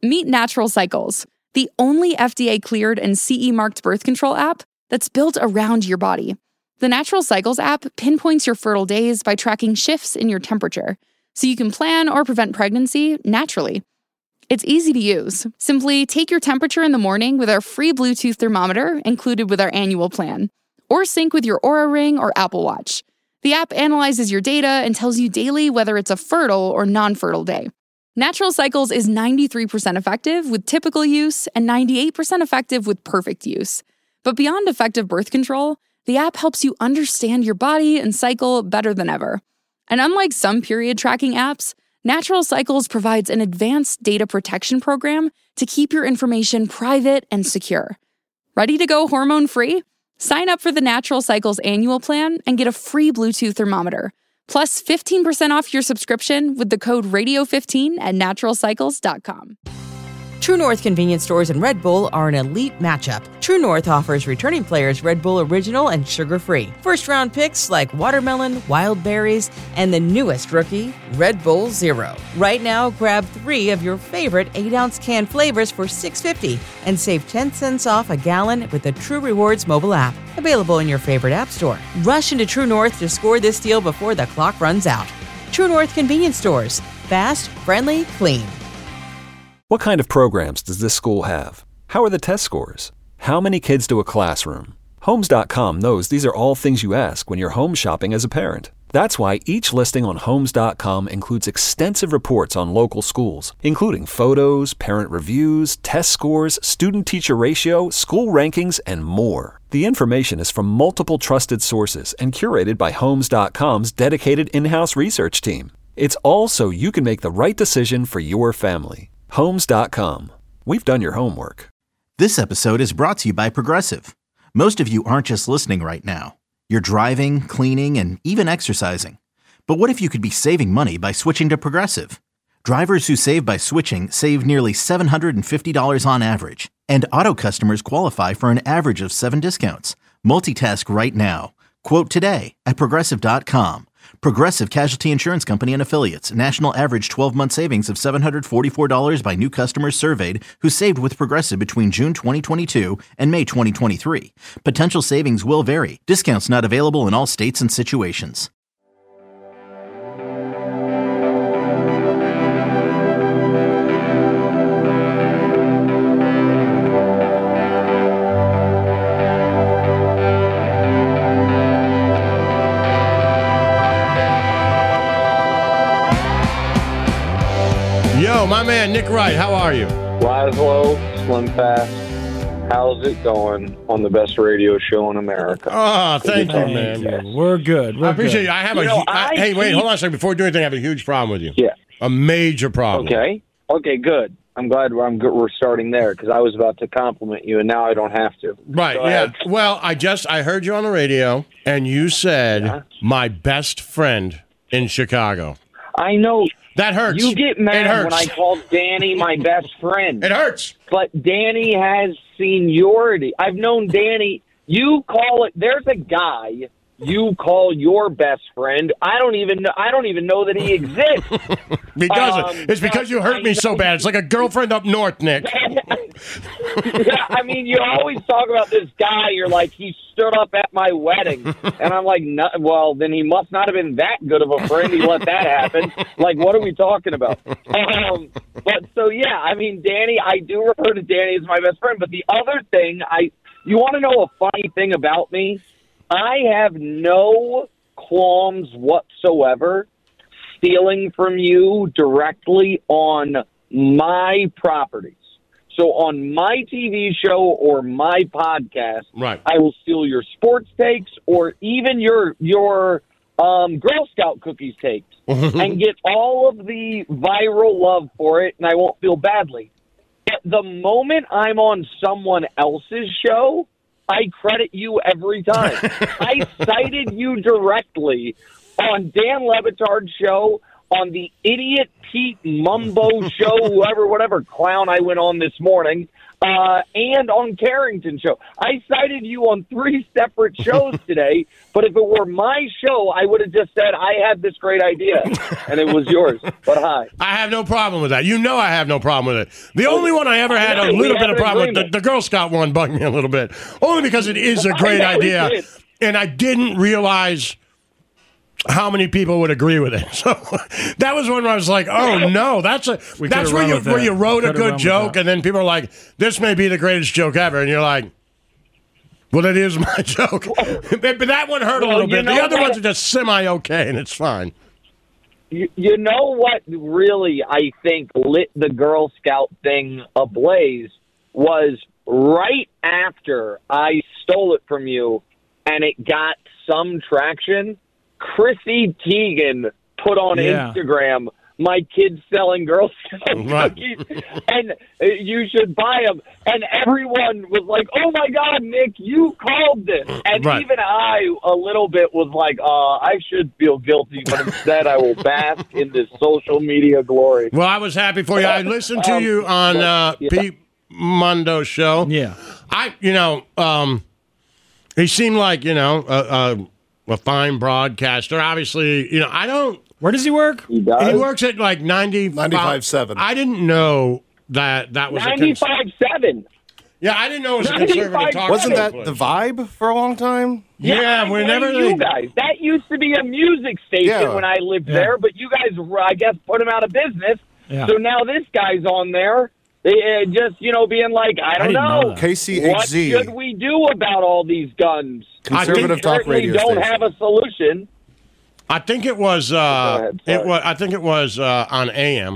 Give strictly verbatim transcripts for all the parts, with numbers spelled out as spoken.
Meet Natural Cycles, the only F D A-cleared and C E-marked birth control app that's built around your body. The Natural Cycles app pinpoints your fertile days by tracking shifts in your temperature, so you can plan or prevent pregnancy naturally. It's easy to use. Simply take your temperature in the morning with our free Bluetooth thermometer included with our annual plan, or sync with your Oura Ring or Apple Watch. The app analyzes your data and tells you daily whether it's a fertile or non-fertile day. Natural Cycles is ninety-three percent effective with typical use and ninety-eight percent effective with perfect use. But beyond effective birth control, the app helps you understand your body and cycle better than ever. And unlike some period tracking apps, Natural Cycles provides an advanced data protection program to keep your information private and secure. Ready to go hormone-free? Sign up for the Natural Cycles annual plan and get a free Bluetooth thermometer, plus fifteen percent off your subscription with the code radio fifteen at natural cycles dot com. True North convenience stores and Red Bull are an elite matchup. True North offers returning players Red Bull Original and sugar-free. First-round picks like watermelon, wild berries, and the newest rookie, Red Bull Zero. Right now, grab three of your favorite eight-ounce can flavors for six dollars and fifty cents and save ten cents off a gallon with the True Rewards mobile app. Available in your favorite app store. Rush into True North to score this deal before the clock runs out. True North convenience stores. Fast, friendly, clean. What kind of programs does this school have? How are the test scores? How many kids do a classroom? Homes dot com knows these are all things you ask when you're home shopping as a parent. That's why each listing on Homes dot com includes extensive reports on local schools, including photos, parent reviews, test scores, student-teacher ratio, school rankings, and more. The information is from multiple trusted sources and curated by Homes dot com's dedicated in-house research team. It's all so you can make the right decision for your family. Homes dot com. We've done your homework. This episode is brought to you by Progressive. Most of you aren't just listening right now. You're driving, cleaning, and even exercising. But what if you could be saving money by switching to Progressive? Drivers who save by switching save nearly seven hundred fifty dollars on average. And auto customers qualify for an average of seven discounts. Multitask right now. Quote today at Progressive dot com. Progressive Casualty Insurance Company and Affiliates. National average twelve-month savings of seven hundred forty-four dollars by new customers surveyed who saved with Progressive between June twenty twenty-two and May twenty twenty-three. Potential savings will vary. Discounts not available in all states and situations. Yo, my man, Nick Wright, how are you? Laszlo, Slim Fast, how's it going on the best radio show in America? Oh, thank you, man. Yes. We're good. We're I appreciate good. you. I have You a know, hu- I, I Hey, wait, keep- hold on a second. Before we do anything, I have a huge problem with you. Yeah. A major problem. Okay. Okay, good. I'm glad we're, I'm good, we're starting there because I was about to compliment you, and now I don't have to. Right, Go yeah. ahead. Well, I just, I heard you on the radio, and you said, Yeah. my best friend in Chicago. I know That hurts. you get It mad hurts. when I call Danny my best friend, It hurts. but Danny has seniority. I've known Danny. You call it. There's a guy you call your best friend. I don't even know. I don't even know that he exists. He doesn't. Um, it's because you hurt I me so know- bad. It's like a girlfriend up north, Nick. Yeah, I mean, you always talk about this guy. You're like, he stood up at my wedding, and I'm like, no, well, then he must not have been that good of a friend. He let that happen. Like, what are we talking about? Um, but so yeah, I mean, Danny, I do refer to Danny as my best friend. But the other thing, I, you want to know a funny thing about me? I have no qualms whatsoever stealing from you directly on my properties. So on my T V show or my podcast, Right. I will steal your sports takes or even your your um, Girl Scout cookies takes and get all of the viral love for it, and I won't feel badly. At the moment I'm on someone else's show, I credit you every time. I cited you directly on Dan Le Batard's show, on the Idiot Pete Mumbo show, whoever, whatever clown I went on this morning, uh, and on Carrington show. I cited you on three separate shows today, but if it were my show, I would have just said I had this great idea, and it was yours. But hi. I have no problem with that. You know I have no problem with it. The only one I ever had a little bit of problem with, the, the Girl Scout one bugged me a little bit, only because it is a great idea, and I didn't realize how many people would agree with it. So that was one where I was like, oh, no, that's a We that's could've where run you with where that. you wrote a Could've run good with joke, that. and then people are like, this may be the greatest joke ever, and you're like, well, it is my joke. But that one hurt a Well, little you bit. The know other what? ones are just semi-okay, and it's fine. You, you know what really, I think, lit the Girl Scout thing ablaze was right after I stole it from you and it got some traction, Chrissy Teigen put on Yeah. Instagram, my kid's selling Girl Scout Right. cookies, and uh, you should buy them. And everyone was like, oh, my God, Nick, you called this. And Right. even I, a little bit, was like, uh, I should feel guilty, but instead I will bask in this social media glory. Well, I was happy for you. I listened to Um, you on uh, yeah. Pete Mondo's show. Yeah. I, you know, um, he seemed like, you know, a, a, a fine broadcaster. Obviously, you know, I don't. Where does he work? He does. He works at like ninety ninety-five seven. I didn't know that that was a cons- ninety-five seven. Yeah, I didn't know it was a conservative ninety-five talk. Wasn't show that place. the vibe for a long time? Yeah, I we're blame never. you guys. That used to be a music station Yeah. when I lived Yeah. there, but you guys, I guess, put him out of business. Yeah. So now this guy's on there, they, uh, just you know, being like, I don't didn't know know, that. K C H Z. what should we do about all these guns? Conservative We talk certainly radio don't station. have a solution. I think it was. Uh, ahead, sorry. it was. I think it was uh, on A M.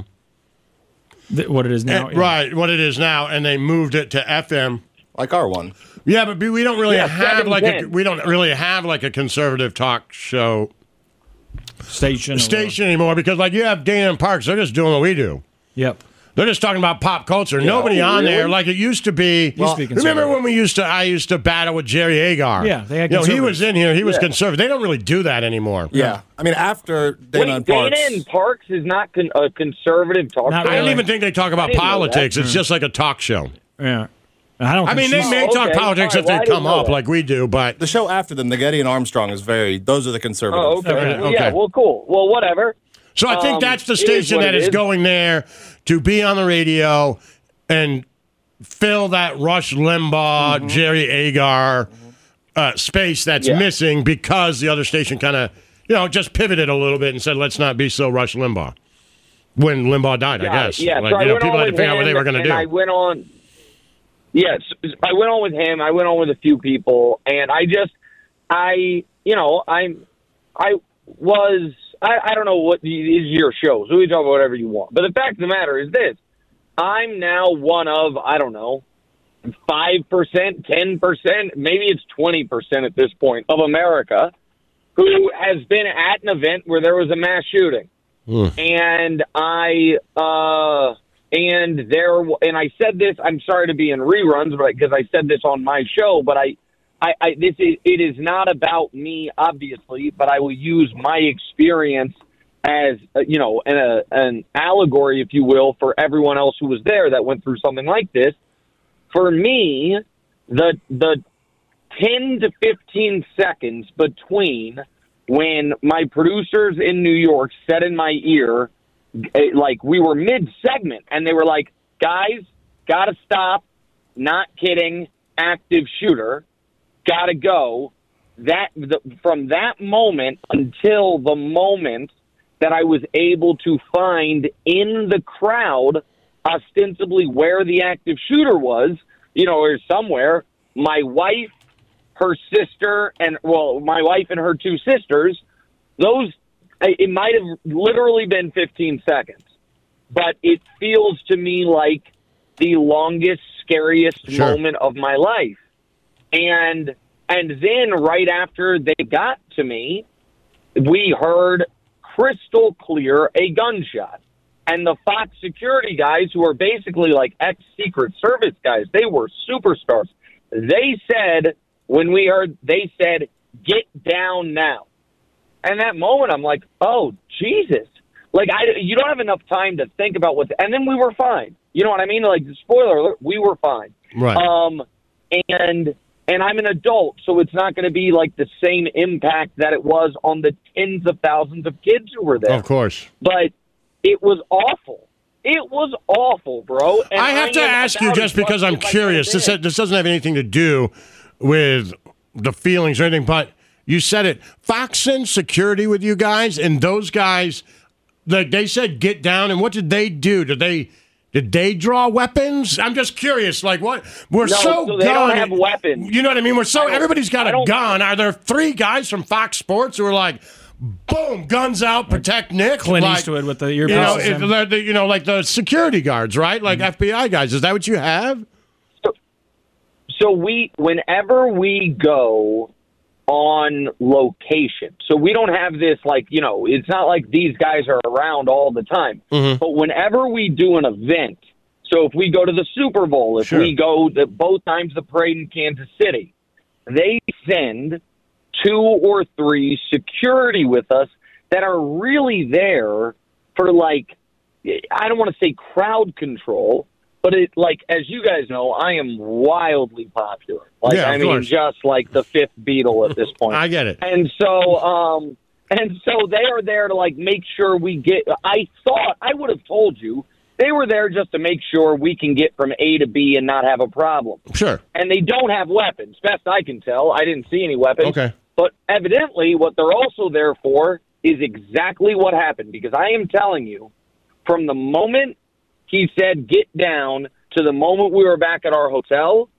Th- what it is now? And- Right, what it is now, and they moved it to F M. Like our one. Yeah, but we don't really Yeah, have seven like a ten. we don't really have like a conservative talk show Station. or station anymore because like you have Dana and Parks, they're just doing what we do. whatever. Yep. They're just talking about pop culture. Nobody Oh, on really? there like it used to be. Used to be remember conservative. when we used to? I used to battle with Jerry Agar. Yeah, they had You know, he was conservatives. in here. He was Yeah. conservative. They don't really do that anymore. Yeah. I mean, after Dana Wait, and Dana Parks. and Parks is not con- a conservative talk Not show? I don't really. even think they talk about didn't know politics. It's just like a talk show. Yeah. I don't. I think mean, they she's- may Oh, talk okay. politics All if right, well, they I didn't come know up that. like we do, but The show after them, the Getty and Armstrong, is very, those are the conservative. Oh, okay. Okay, Well, yeah, okay. well, cool. Well, whatever. So I think Um, that's the it is station what that it is is. going there to be on the radio and fill that Rush Limbaugh, Mm-hmm. Jerry Agar uh, space that's Yeah. missing because the other station kind of, you know, just pivoted a little bit and said, let's not be so Rush Limbaugh. When Limbaugh died, Yeah, I guess. Yeah, like, so I you know, went people on had to with figure out what they him, were going to and do. I went on. Yes, I went on with him. I went on with a few people, and I just, I, you know, I'm, I was, I, I don't know what is your show, so we can talk about whatever you want. But the fact of the matter is this: I'm now one of, I don't know, five percent, ten percent, maybe it's twenty percent at this point of America who has been at an event where there was a mass shooting. And I, uh, and there, and I said this, I'm sorry to be in reruns, but because I said this on my show, but I, I, I, this is, it is not about me, obviously, but I will use my experience as, uh, you know, an, a, an allegory, if you will, for everyone else who was there that went through something like this. For me, the, the ten to fifteen seconds between when my producers in New York said in my ear, eh, like we were mid-segment, and they were like, guys, gotta stop, not kidding, active shooter, gotta go. That the, from that moment until the moment that I was able to find in the crowd, ostensibly where the active shooter was, you know, or somewhere, my wife, her sister, and, well, my wife and her two sisters, those, it might have literally been fifteen seconds. But it feels to me like the longest, scariest Sure. moment of my life. And and then right after they got to me, we heard crystal clear a gunshot. And the Fox security guys, who are basically like ex-Secret Service guys, they were superstars. They said, when we heard, they said, get down now. And that moment, I'm like, oh, Jesus. Like, I, you don't have enough time to think about what, and then we were fine. You know what I mean? Like, spoiler alert, we were fine. Right. Um, and and I'm an adult, so it's not going to be like the same impact that it was on the tens of thousands of kids who were there. Of course. But it was awful. It was awful, bro. And I have I to ask you, just because I'm curious, this, this doesn't have anything to do with the feelings or anything, but you said it. Fox sends security with you guys, and those guys, like they said, get down, and what did they do? Did they did they draw weapons? I'm just curious. Like what? We're No, so, so they gun- don't have weapons. You know what I mean? We're so I don't- everybody's got I a don't- gun. Are there three guys from Fox Sports who are like, boom, guns out, protect Nick? Clint like, Eastwood with the you know, earpieces it, in. they're the- you know, like the security guards, right? Like F B I guys. Is that what you have? So we, whenever we go on location, so we don't have this like, you know, it's not like these guys are around all the time. Mm-hmm. But whenever we do an event, so if we go to the Super Bowl, if Sure. we go the, both times the parade in Kansas City, they send two or three security with us that are really there for like, I don't want to say crowd control, but it, like, as you guys know, I am wildly popular. Like, Yeah, of I mean, course. just like the fifth Beatle at this point. I get it. And so, um, and so they are there to like make sure we get. I thought I would have told you they were there just to make sure we can get from A to B and not have a problem. Sure. And they don't have weapons, best I can tell. I didn't see any weapons. Okay. But evidently, what they're also there for is exactly what happened. Because I am telling you, from the moment he said get down to the moment we were back at our hotel,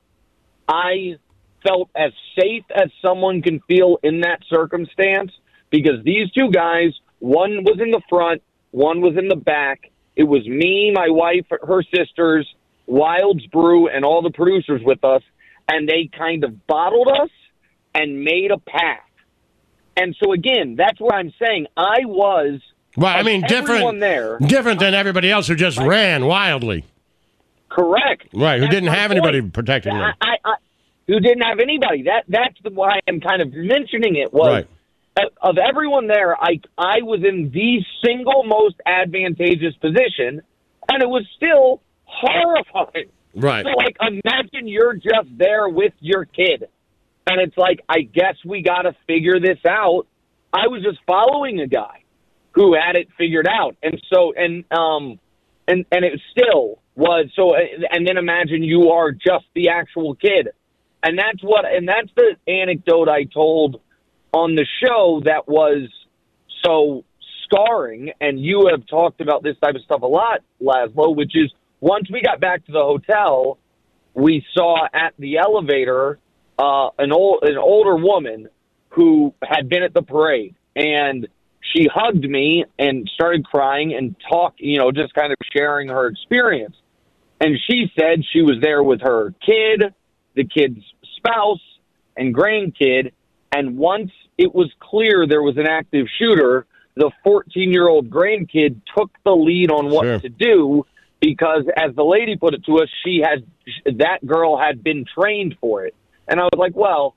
I felt as safe as someone can feel in that circumstance because these two guys, one was in the front, one was in the back. It was me, my wife, her sisters, Wilds Brew, and all the producers with us, and they kind of bottled us and made a path. And so, again, that's where I'm saying I was Well, I of mean, everyone different, there. different than everybody else who just ran wildly. Correct. Right, who That's didn't my have point. anybody protecting them. I, I, I, who didn't have anybody. That That's the, why I'm kind of mentioning it was, Right. uh, of everyone there, I, I was in the single most advantageous position, and it was still horrifying. Right. So, like, imagine you're just there with your kid, and it's like, I guess we got to figure this out. I was just following a guy who had it figured out, and so, and um, and and it still was so. And then imagine you are just the actual kid, and that's what, and that's the anecdote I told on the show that was so scarring. And you have talked about this type of stuff a lot, Laszlo, which is once we got back to the hotel, we saw at the elevator uh, an old an older woman who had been at the parade, and she hugged me and started crying and talk, you know, just kind of sharing her experience. And she said she was there with her kid, the kid's spouse, and grandkid. And once it was clear there was an active shooter, the fourteen-year-old grandkid took the lead on what Sure. to do because, as the lady put it to us, she had that girl had been trained for it. And I was like, well,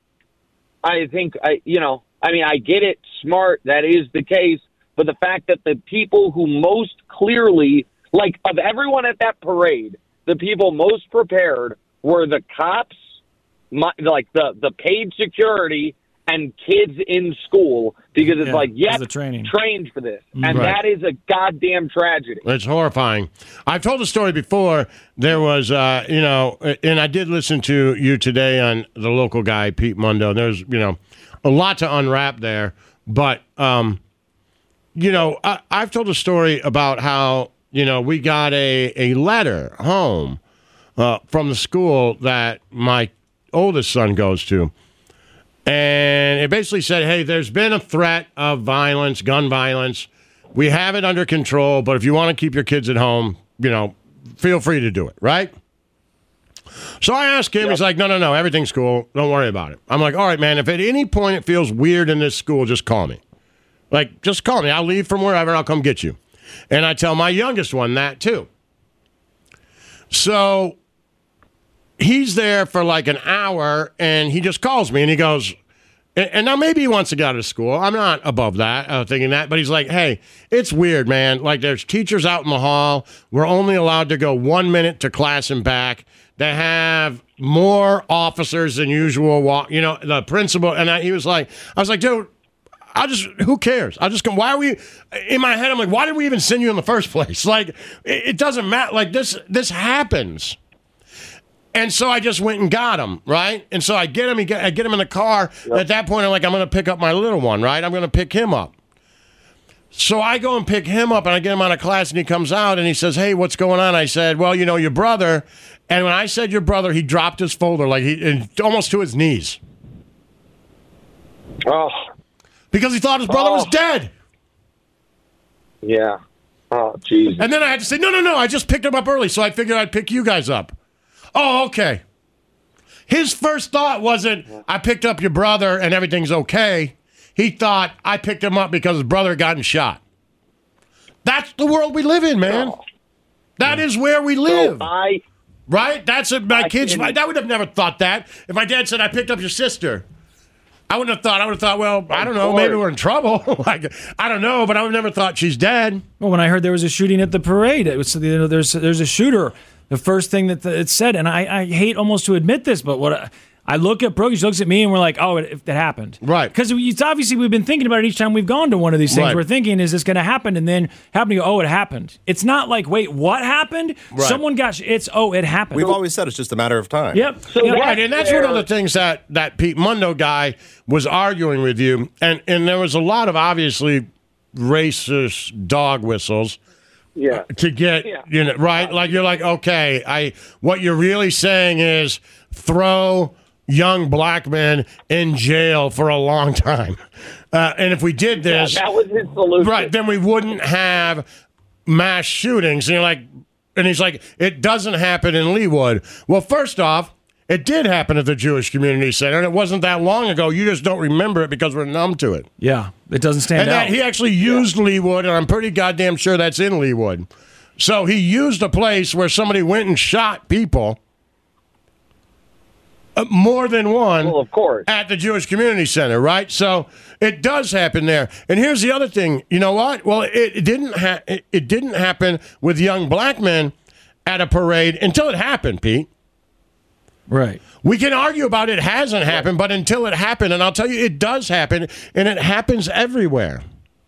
I think, I, you know, I mean, I get it, smart, that is the case, but the fact that the people who most clearly, like, of everyone at that parade, the people most prepared were the cops, my, like, the, the paid security, and kids in school, because it's Yeah, like, yes, the training. trained for this. And Right. that is a goddamn tragedy. It's horrifying. I've told the story before. There was, uh, you know, and I did listen to you today on the local guy, Pete Mundo. There's, you know, a lot to unwrap there. But, um, you know, I, I've told a story about how, you know, we got a, a letter home uh, from the school that my oldest son goes to. And it basically said, hey, there's been a threat of violence, gun violence. We have it under control, but if you want to keep your kids at home, you know, feel free to do it, right? So I asked him, Yep. he's like, no, no, no, everything's cool. Don't worry about it. I'm like, all right, man, if at any point it feels weird in this school, just call me. Like, just call me. I'll leave from wherever, I'll come get you. And I tell my youngest one that, too. So he's there for like an hour, and he just calls me, and he goes, And, and now maybe he wants to get out of school. I'm not above that, uh, thinking that. But he's like, hey, it's weird, man. Like, there's teachers out in the hall. We're only allowed to go one minute to class and back. They have more officers than usual. Walk, you know, the principal. And I, he was like, I was like, dude, I'll just, who cares? I'll just come. Why are we, in my head, I'm like, why did we even send you in the first place? Like, it, it doesn't matter. Like, this, this happens. And so I just went and got him, right? And so I get him, he get, I get him in the car. Yep. At that point, I'm like, I'm going to pick up my little one, right? I'm going to pick him up. So I go and pick him up, and I get him out of class, and he comes out, and he says, hey, what's going on? I said, well, you know, your brother. And when I said your brother, he dropped his folder, like he almost to his knees. Oh. Because he thought his brother oh. was dead. Yeah. Oh, Jesus. And then I had to say, no, no, no, I just picked him up early, so I figured I'd pick you guys up. Oh, okay. His first thought wasn't, I picked up your brother and everything's okay. He thought, I picked him up because his brother gotten shot. That's the world we live in, man. Oh. That is where we live. So I, right? That's a, my I kids. can, I would have never thought that. If my dad said, I picked up your sister, I wouldn't have thought, I would have thought, well, I don't know, maybe we're in trouble. Like, I don't know, but I would have never thought she's dead. Well, when I heard there was a shooting at the parade, it was, you know, there's, there's a shooter. The first thing that it said, and I, I hate almost to admit this, but what I, I look at Brooke, she looks at me, and we're like, oh, it, it happened. Right. Because it's obviously we've been thinking about it each time we've gone to one of these things. Right. We're thinking, is this going to happen? And then happening to go, oh, it happened. It's not like, wait, what happened? Right. Someone got, sh- it's, oh, it happened. We've always said it's just a matter of time. Yep. So yep. Right, and that's one of the things that, that Pete Mundo guy was arguing with you. And, and there was a lot of, obviously, racist dog whistles. Yeah. To get, yeah. you know, right? Like, you're like, okay, I. What you're really saying is throw young black men in jail for a long time. Uh, and if we did this, yeah, that was his solution. Right, then we wouldn't have mass shootings. And you're like, and he's like, it doesn't happen in Leawood. Well, first off, it did happen at the Jewish Community Center, and it wasn't that long ago. You just don't remember it because we're numb to it. Yeah, it doesn't stand and out. That, he actually used yeah. Leawood, and I'm pretty goddamn sure that's in Leawood. So he used a place where somebody went and shot people, uh, more than one, well, of course, at the Jewish Community Center, right? So it does happen there. And here's the other thing. You know what? Well, it, it didn't. Ha- it, it didn't happen with young black men at a parade until it happened, Pete. Right. We can argue about it hasn't happened, but until it happened, and I'll tell you, it does happen, and it happens everywhere.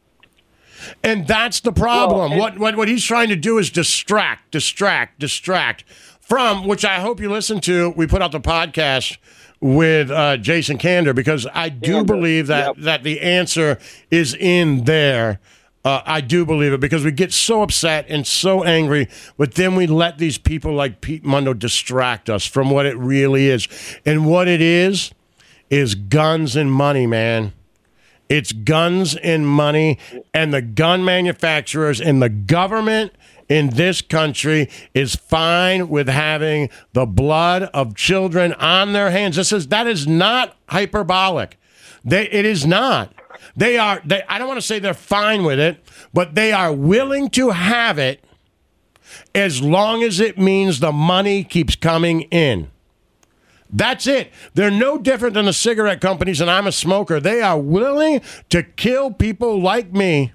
And that's the problem. Well, what, what what he's trying to do is distract, distract, distract from, which I hope you listen to. We put out the podcast with uh, Jason Kander, because I do yeah, believe that, yep. that the answer is in there. Uh, I do believe it, because we get so upset and so angry, but then we let these people like Pete Mundo distract us from what it really is. And what it is, is guns and money, man. It's guns and money, and the gun manufacturers and the government in this country is fine with having the blood of children on their hands. This is that is not hyperbolic. They, it is not. They are, they, I don't want to say they're fine with it, but they are willing to have it as long as it means the money keeps coming in. That's it. They're no different than the cigarette companies, and I'm a smoker. They are willing to kill people like me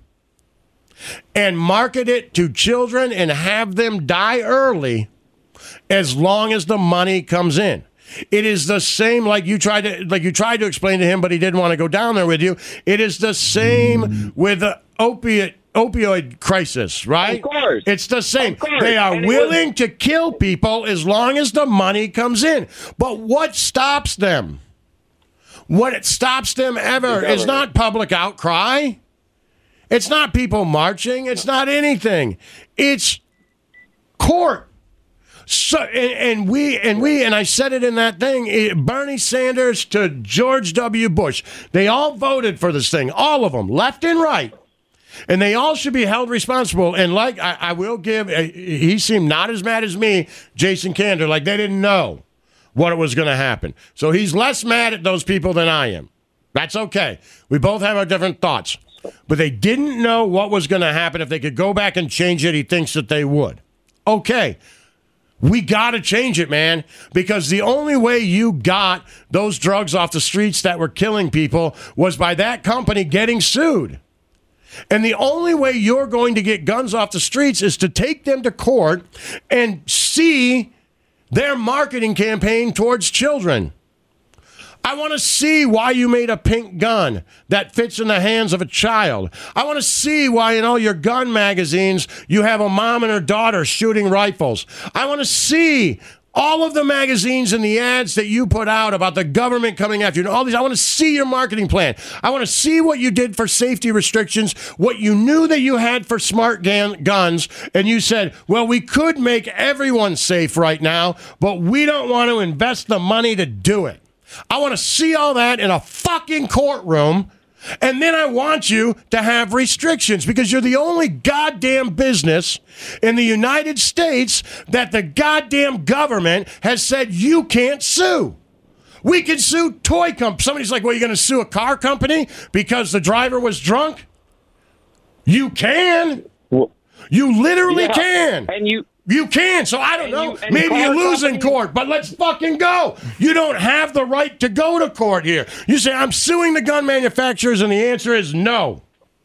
and market it to children and have them die early as long as the money comes in. It is the same, like you tried to like you tried to explain to him, but he didn't want to go down there with you. It is the same with the opiate opioid crisis, right? Of course. It's the same. Of course. They are And willing was- to kill people as long as the money comes in. But what stops them? What it stops them ever is not public outcry. It's not people marching. It's not anything. It's court. So and, and we and we and I said it in that thing. It, Bernie Sanders to George W. Bush, they all voted for this thing, all of them, left and right, and they all should be held responsible. And like I, I will give, uh, he seemed not as mad as me, Jason Kander, like they didn't know what was going to happen. So he's less mad at those people than I am. That's okay. We both have our different thoughts, but they didn't know what was going to happen. If they could go back and change it, he thinks that they would. Okay. We got to change it, man, because the only way you got those drugs off the streets that were killing people was by that company getting sued. And the only way you're going to get guns off the streets is to take them to court and see their marketing campaign towards children. I want to see why you made a pink gun that fits in the hands of a child. I want to see why in all your gun magazines you have a mom and her daughter shooting rifles. I want to see all of the magazines and the ads that you put out about the government coming after you. All these. I want to see your marketing plan. I want to see what you did for safety restrictions, what you knew that you had for smart gun- guns, and you said, well, we could make everyone safe right now, but we don't want to invest the money to do it. I want to see all that in a fucking courtroom, and then I want you to have restrictions because you're the only goddamn business in the United States that the goddamn government has said you can't sue. We can sue toy companies. Somebody's like, well, you're going to sue a car company because the driver was drunk? You can. You literally yeah. can. And you... You can, so I don't and know. You, Maybe you lose companies, in court, but let's fucking go. You don't have the right to go to court here. You say, I'm suing the gun manufacturers, and the answer is no.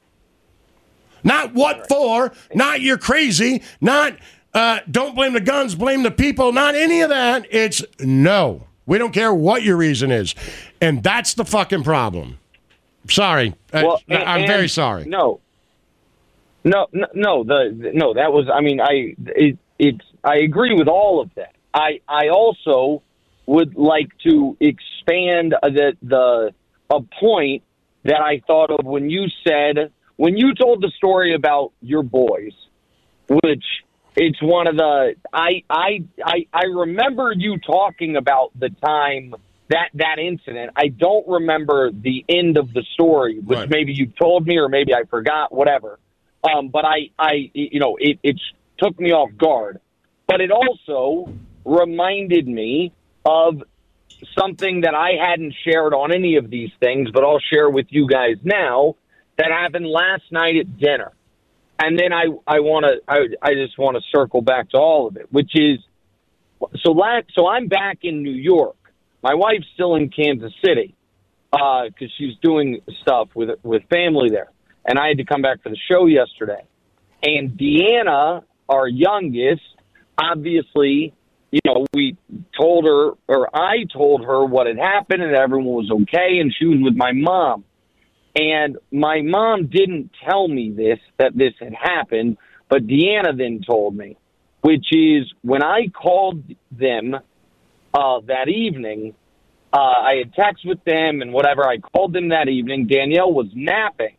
Not what for, not you're crazy, not uh, don't blame the guns, blame the people, not any of that. It's no. We don't care what your reason is. And that's the fucking problem. Sorry. Well, I, and, I'm and very sorry. No. No, no, no, the, no, that was, I mean, I, it, it's, I agree with all of that. I, I also would like to expand the, the, a point that I thought of when you said, when you told the story about your boys, which it's one of the, I, I, I, I remember you talking about the time that, that incident. I don't remember the end of the story, which Right. maybe you told me or maybe I forgot, whatever. Um, but I, I, you know, it, it took me off guard. But it also reminded me of something that I hadn't shared on any of these things, but I'll share with you guys now that happened last night at dinner. And then I, I want to, I, I just want to circle back to all of it, which is, so last, so I'm back in New York. My wife's still in Kansas City because uh, she's doing stuff with with family there. And I had to come back for the show yesterday. And Deanna, our youngest, obviously, you know, we told her, or I told her what had happened and everyone was okay, and she was with my mom. And my mom didn't tell me this, that this had happened, but Deanna then told me, which is when I called them uh, that evening, uh, I had texted with them and whatever. I called them that evening. Danielle was napping.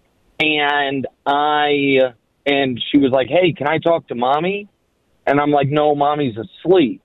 And I, and she was like, hey, can I talk to mommy? And I'm like, no, mommy's asleep.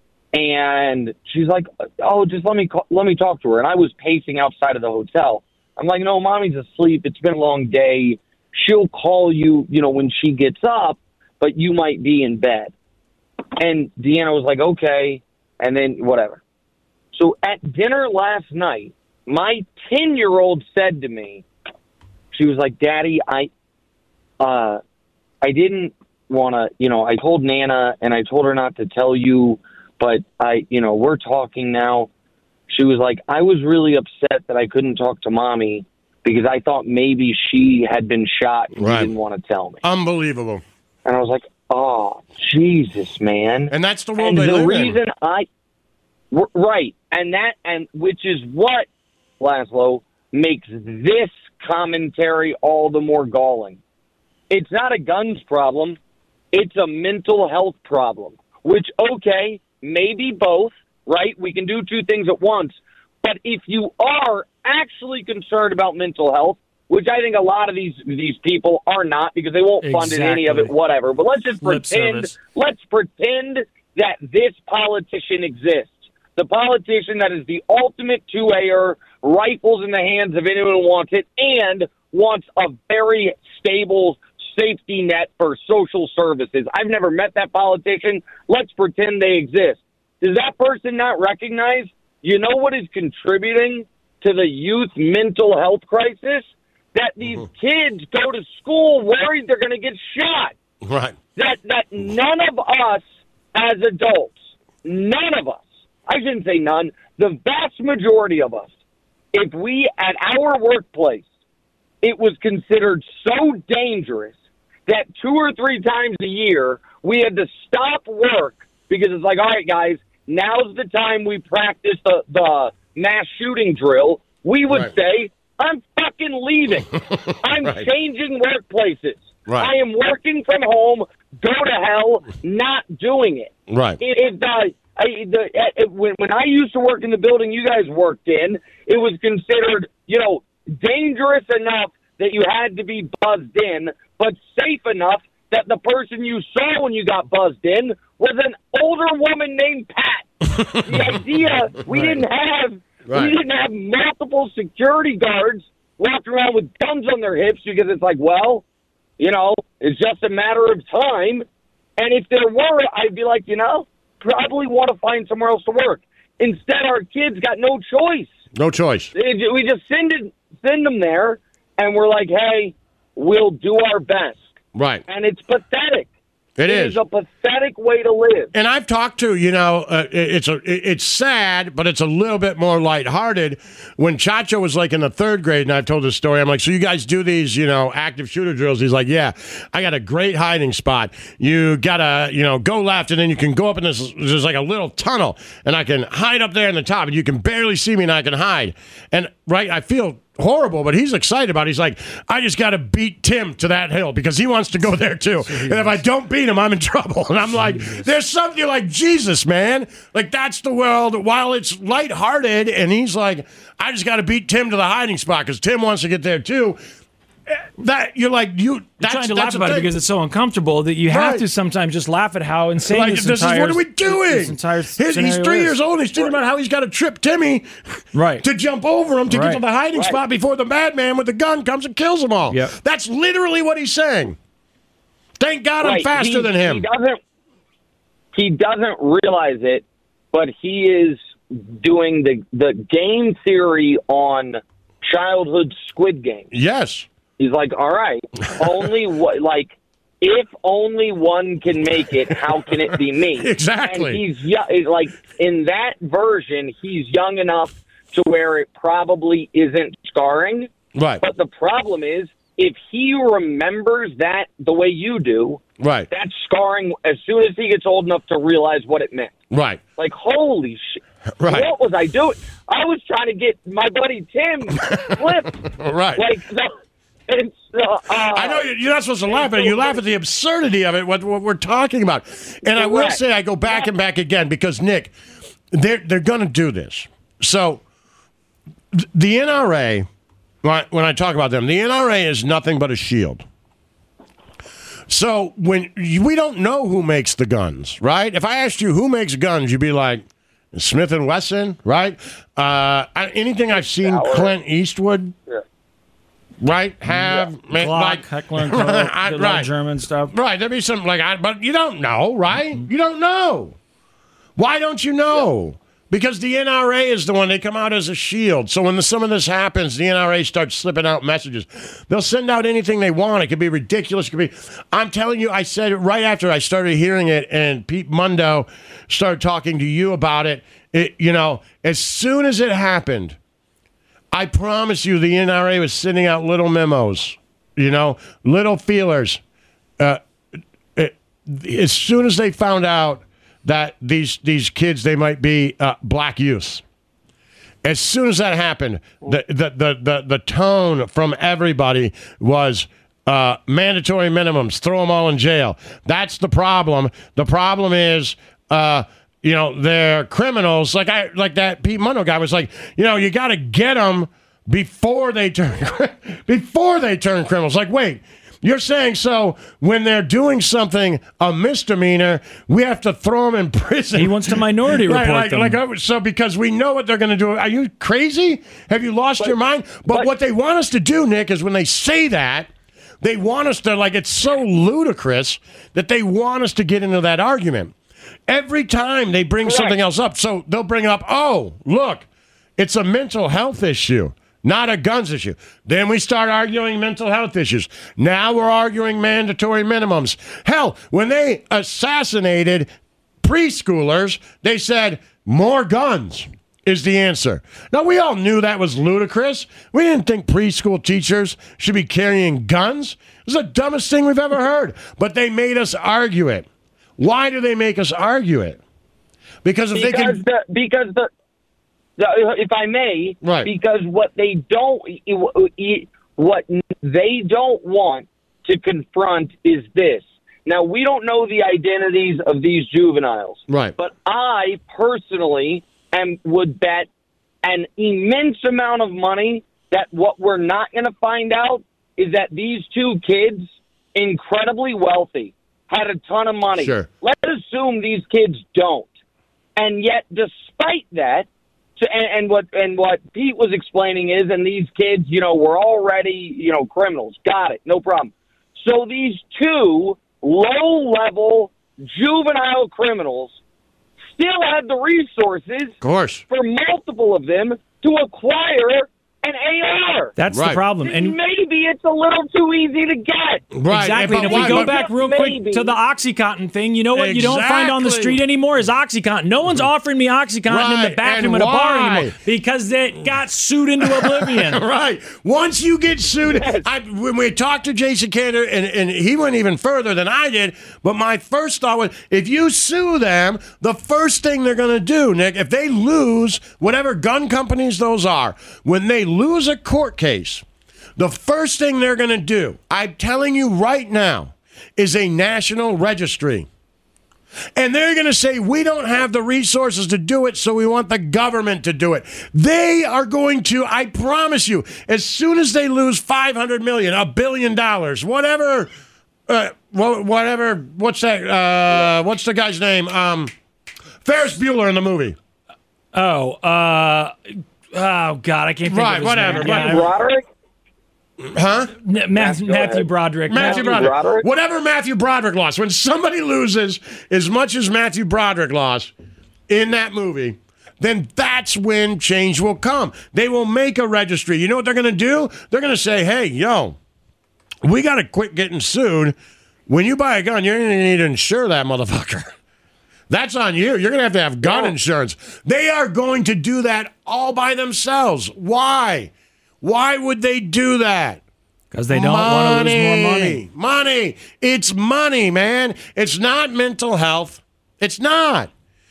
And she's like, oh, just let me, call, let me talk to her. And I was pacing outside of the hotel. I'm like, no, mommy's asleep. It's been a long day. She'll call you, you know, when she gets up, but you might be in bed. And Deanna was like, okay. And then whatever. So at dinner last night, my ten-year-old said to me, she was like, Daddy, I, uh, I didn't want to, you know, I told Nana and I told her not to tell you, but I, you know, we're talking now. She was like, I was really upset that I couldn't talk to mommy because I thought maybe she had been shot and Right. she didn't want to tell me. Unbelievable. And I was like, oh, Jesus, man. And that's the world And they the live reason in. I, r- right. And that, and which is what, Laszlo, makes this commentary all the more galling. It's not a guns problem. It's a mental health problem, which, okay, maybe both, right? We can do two things at once. But if you are actually concerned about mental health, which I think a lot of these these people are not because they won't fund it, any of it, Exactly. whatever. But let's just Lip pretend, service. let's pretend that this politician exists. The politician that is the ultimate two-ayer, rifles in the hands of anyone who wants it, and wants a very stable safety net for social services. I've never met that politician. Let's pretend they exist. Does that person not recognize, you know what is contributing to the youth mental health crisis? That these mm-hmm. kids go to school worried they're going to get shot. Right. That that none of us as adults, none of us, I shouldn't say none, the vast majority of us, if we, at our workplace, it was considered so dangerous that two or three times a year we had to stop work because it's like, all right, guys, now's the time we practice the, the mass shooting drill. We would right. say, I'm fucking leaving. I'm right. changing workplaces. Right. I am working from home. Go to hell, not doing it. Right. It, it, uh, I, the, it, when, when I used to work in the building you guys worked in, it was considered, you know, dangerous enough that you had to be buzzed in, but safe enough that the person you saw when you got buzzed in was an older woman named Pat. The idea we Right. didn't have Right. we didn't have multiple security guards walking around with guns on their hips because it's like, well, you know, it's just a matter of time. And if there were, I'd be like, you know, probably want to find somewhere else to work. Instead, our kids got no choice. No choice. It- we just send it, send them there, and we're like, hey, we'll do our best. Right. And it's pathetic. It It is. is a pathetic way to live. And I've talked to, you know, uh, it- it's a, it- it's sad, but it's a little bit more lighthearted. When Chacho was like in the third grade, and I've told this story, I'm like, so you guys do these, you know, active shooter drills? He's like, yeah, I got a great hiding spot. You gotta, you know, go left, and then you can go up in this. There's like a little tunnel, and I can hide up there in the top, and you can barely see me, and I can hide. And right, I feel horrible, but he's excited about it. He's like, I just got to beat Tim to that hill because he wants to go there too. And if I don't beat him, I'm in trouble. And I'm like, there's something like Jesus, man. Like, that's the world. While it's lighthearted, and he's like, I just got to beat Tim to the hiding spot because Tim wants to get there too. That you're like you. You're That's, trying to that's laugh the about it thing. because it's so uncomfortable that you have Right. to sometimes just laugh at how insane Like, this, this entire, is what are we doing? This entire His, he's scenario three is. years old. He's thinking about how he's got to trip Timmy, Right. to jump over him to get Right. to the hiding Right. spot before the madman with the gun comes and kills them all. Yep. That's literally what he's saying. Thank God I'm Right. faster He- than him. He doesn't, he doesn't realize it, but he is doing the, the game theory on childhood Squid Game. Yes. He's like, all right, only what, like, if only one can make it, how can it be me? Exactly. And he's yo- like, in that version, he's young enough to where it probably isn't scarring. Right. But the problem is, if he remembers that the way you do, Right. that's scarring as soon as he gets old enough to realize what it meant. Right. Like, holy shit. Right. What was I doing? I was trying to get my buddy Tim flipped. Right. Like, so, it's, uh, uh, I know you're not supposed to laugh at it. You laugh at the absurdity of it, what, what we're talking about. And I will Correct. say, I go back and back again because, Nick, they're, they're going to do this. So th- the N R A, when I, when I talk about them, the N R A is nothing but a shield. So when we don't know who makes the guns, right? If I asked you who makes guns, you'd be like, Smith and Wesson, right? Uh, anything I've seen Sauer. Clint Eastwood, Yeah. right, have ma- Glock, like Heckler and Koch, I- the right. German stuff. Right, there'd be something like that, but you don't know, right? You don't know. Why don't you know? Because the N R A is the one, they come out as a shield. So when the, some of this happens, the N R A starts slipping out messages. They'll send out anything they want. It could be ridiculous. It could be. I'm telling you, I said it right after I started hearing it, and Pete Mundo started talking to you about it. It, you know, as soon as it happened, I promise you, the N R A was sending out little memos, you know, little feelers. Uh, it, as soon as they found out that these these kids, they might be uh, black youths. As soon as that happened, the the the the, the tone from everybody was uh, mandatory minimums. Throw them all in jail. That's the problem. The problem is, uh, you know, they're criminals. Like I like that Pete Mundo guy was like, you know, you got to get them before they turn before they turn criminals. Like, wait. You're saying so when they're doing something, a misdemeanor, we have to throw them in prison. He wants to minority report right, like, them. like, uh, so because we know what they're going to do. Are you crazy? Have you lost your mind? But, but- what they want us to do, Nick, is when they say that, they want us to, like, it's so ludicrous that they want us to get into that argument. Every time they bring Correct. something else up, so they'll bring up, oh, look, it's a mental health issue. Not a guns issue. Then we start arguing mental health issues. Now we're arguing mandatory minimums. Hell, when they assassinated preschoolers, they said more guns is the answer. Now, we all knew that was ludicrous. We didn't think preschool teachers should be carrying guns. It was the dumbest thing we've ever heard. But they made us argue it. Why do they make us argue it? Because if because they can... The, because the, the, if I may, right. because what they don't, what they don't want to confront is this. Now, we don't know the identities of these juveniles. Right. But I personally am, would bet an immense amount of money that what we're not going to find out is that these two kids, incredibly wealthy, had a ton of money. Sure. Let's assume these kids don't. And yet, despite that, so, and, and what and what Pete was explaining is, and these kids, you know, were already, you know, criminals. Got it. No problem. So these two low-level juvenile criminals still had the resources, of course, for multiple of them to acquire an A R. That's right. the problem. And maybe it's a little too easy to get. Right. Exactly. And if why, we go but, back real maybe. quick to the OxyContin thing, you know what you don't find on the Exactly. street anymore is OxyContin. No one's offering me OxyContin in Right. the bathroom And at a bar why? anymore because it got sued into oblivion. Right. Once you get sued, I, when we talked to Jason Kander, and, and he went even further than I did, but my first thought was, if you sue them, the first thing they're going to do, Nick, if they lose, whatever gun companies those are, when they lose a court case, the first thing they're going to do, I'm telling you right now, is a national registry. And they're going to say, we don't have the resources to do it, so we want the government to do it. They are going to, I promise you, as soon as they lose five hundred million dollars, a billion dollars, whatever, uh, whatever, what's that, uh, what's the guy's name? Um, Ferris Bueller in the movie. Oh, uh, oh God, I can't think Right, of his whatever, name. whatever. Yeah, Broderick? Huh? N- Matthew, Go Matthew ahead. Broderick. Matthew, Matthew Broderick. Broderick? Whatever Matthew Broderick lost. When somebody loses as much as Matthew Broderick lost in that movie, then that's when change will come. They will make a registry. You know what they're going to do? They're going to say, hey, yo, we got to quit getting sued. When you buy a gun, you're going to need to insure that motherfucker. That's on you. You're going to have to have gun Yeah. insurance. They are going to do that all by themselves. Why? Why would they do that? Because they don't want to lose more money. Money. It's money, man. It's not mental health. It's not.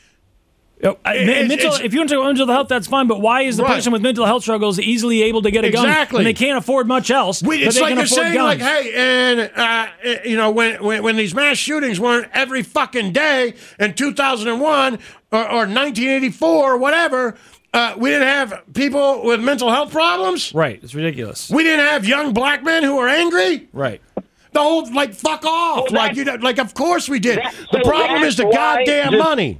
Oh, I- It's- mental, it's- if you want to talk about mental health, that's fine. But why is the Right. person with mental health struggles easily able to get a gun Exactly. when they can't afford much else? We, but it's they like can you're afford saying, guns? like, hey, and uh, you know, when, when when these mass shootings weren't every fucking day in two thousand one or, or nineteen eighty-four or whatever, uh, we didn't have people with mental health problems. Right, it's ridiculous. We didn't have young black men who were angry. Right. The whole like fuck off. Well, like you know, like of course we did. That- the so problem is the that's why goddamn just- money.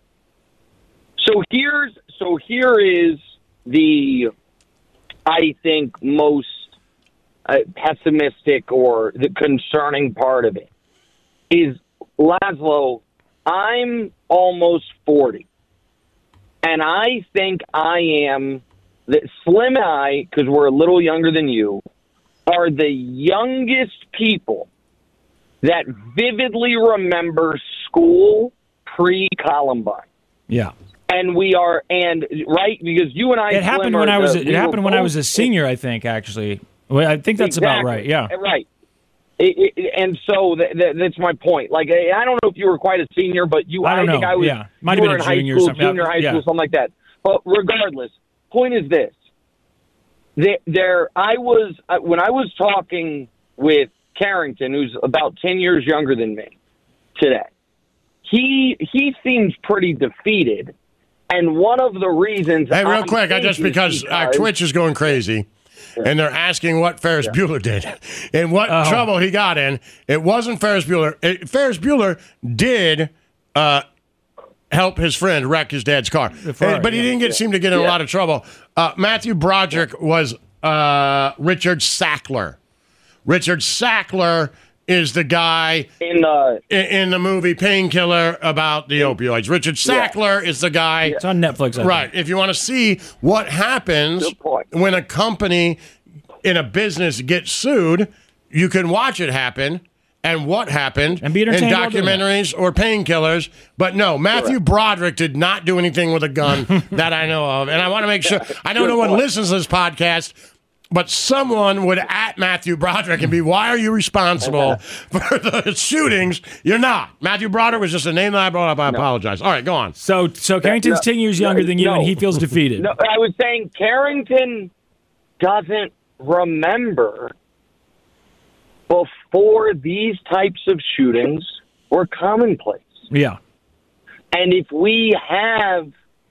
So here's so here is the, I think, most uh, pessimistic or the concerning part of it is, Laszlo, I'm almost forty, and I think I am that Slim and I, because we're a little younger than you, are the youngest people that vividly remember school pre-Columbine. Yeah. And we are, and right, because you and I, It happened Slim, when are I was the- a, we it were happened when I both- was a senior, I think, actually. Well, I think that's about Exactly. right. Yeah. Right. It, it, and so th- th- that's my point. Like, I I don't know if you were quite a senior, but you, I don't think know. I was, Yeah. Might you have were been a in high junior or school, something. junior high Yeah. school, something like that. But regardless, point is this. There, there I was, uh, when I was talking with Carrington, who's about ten years younger than me today, he, he seems pretty defeated. And one of the reasons. Hey, real I quick, I think just is because our Twitch is going crazy, and they're asking what Ferris Bueller did and what Oh. trouble he got in. It wasn't Ferris Bueller. It, Ferris Bueller did uh, help his friend wreck his dad's car, Before, but he yeah. didn't get seem to get in a lot of trouble. Uh, Matthew Broderick was uh, Richard Sackler. Richard Sackler is the guy in the in, in the movie Painkiller about the opioids. Richard Sackler is the guy. It's on Netflix. I Right. If you want to see what happens Good point. when a company in a business gets sued, you can watch it happen and what happened And be in entertained while doing it. documentaries or painkillers. But no, Matthew Broderick did not do anything with a gun that I know of. And I want to make sure, I know no one listens to this podcast, but someone would at Matthew Broderick and be, why are you responsible for the shootings? You're not. Matthew Broderick was just a name that I brought up. I apologize. All right, go on. So, so Carrington's No, ten years younger than you, no. and he feels defeated. No, I was saying Carrington doesn't remember before these types of shootings were commonplace. Yeah. And if we have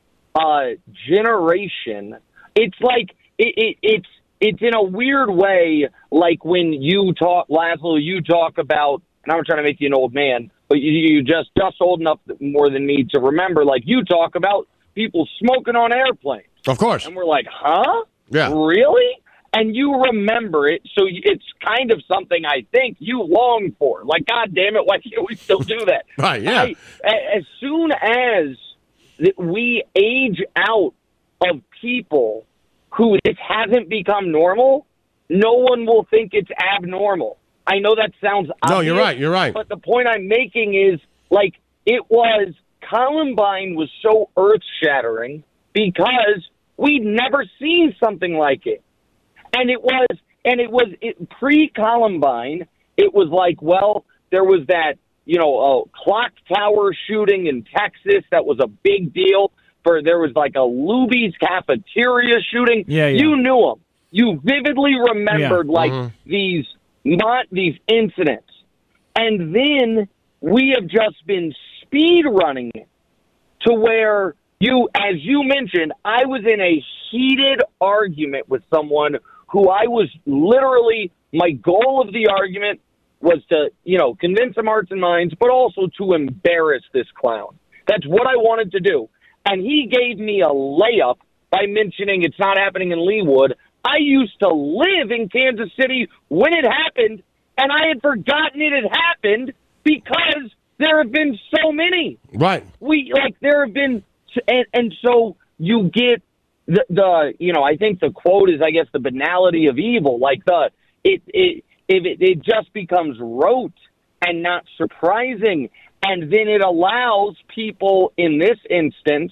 a generation, it's like it, it, it's it's in a weird way, like when you talk, Laszlo, you talk about, and I'm trying to make you an old man, but you, you just just old enough more than me to remember, like you talk about people smoking on airplanes. Of course. And we're like, huh? Yeah. Really? And you remember it, so it's kind of something I think you long for. Like, God damn it, why can't we still do that? Right, yeah. I, as soon as that we age out of people who this hasn't become normal, no one will think it's abnormal. I know that sounds obvious. No, you're right, you're right. But the point I'm making is, like, it was, Columbine was so earth-shattering because we'd never seen something like it. And it was, and it was it, pre-Columbine, it was like, well, there was that, you know, uh, clock tower shooting in Texas that was a big deal. For there was like a Luby's cafeteria shooting. Yeah, yeah. You knew them. You vividly remembered Yeah. like Mm-hmm. these not these incidents, and then we have just been speed running it to where you, as you mentioned, I was in a heated argument with someone who I was literally, my goal of the argument was to, you know, convince some hearts and minds, but also to embarrass this clown. That's what I wanted to do. And he gave me a layup by mentioning it's not happening in Leawood. I used to live in Kansas City when it happened, and I had forgotten it had happened because there have been so many. Right. We, like, there have been, and, and so you get the, the, you know, I think the quote is, I guess, the banality of evil. Like, the, it, it, if it, it just becomes rote and not surprising. And then it allows people in this instance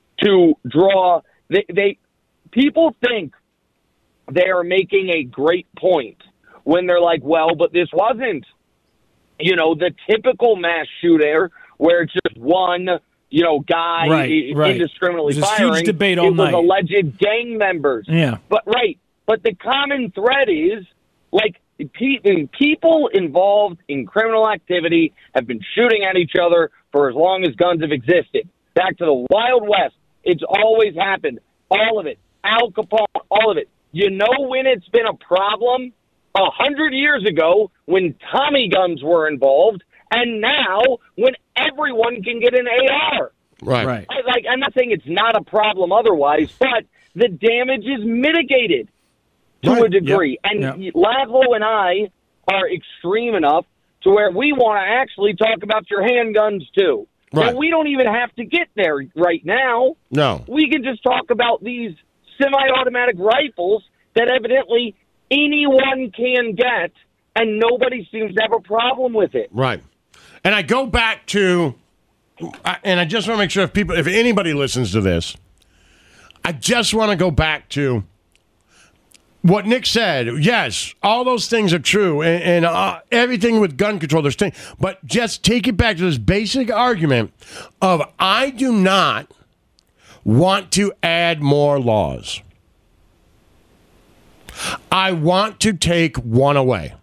to draw, they, they people think they are making a great point when they're like, well, but this wasn't, you know, the typical mass shooter where it's just one, you know, guy Right, right. indiscriminately There's this firing. huge debate all it was night. alleged gang members. Yeah. But right. But the common thread is, like, pe- people involved in criminal activity have been shooting at each other for as long as guns have existed. Back to the Wild West, it's always happened. All of it. Al Capone, all of it. You know when it's been a problem? A hundred years ago when Tommy guns were involved, and now when everyone can get an A R. Right. Right. I, like, I'm not saying it's not a problem otherwise, but the damage is mitigated to Right. a degree. Yep. And Yep. Laszlo and I are extreme enough to where we want to actually talk about your handguns too. Right. And we don't even have to get there right now. No. We can just talk about these semi-automatic rifles that evidently anyone can get, and nobody seems to have a problem with it. Right. And I go back to, I- and I just want to make sure if people, if anybody listens to this, I just want to go back to what Nick said. Yes, all those things are true, and, and uh, everything with gun control, there's things, but just take it back to this basic argument of I do not want to add more laws. I want to take one away.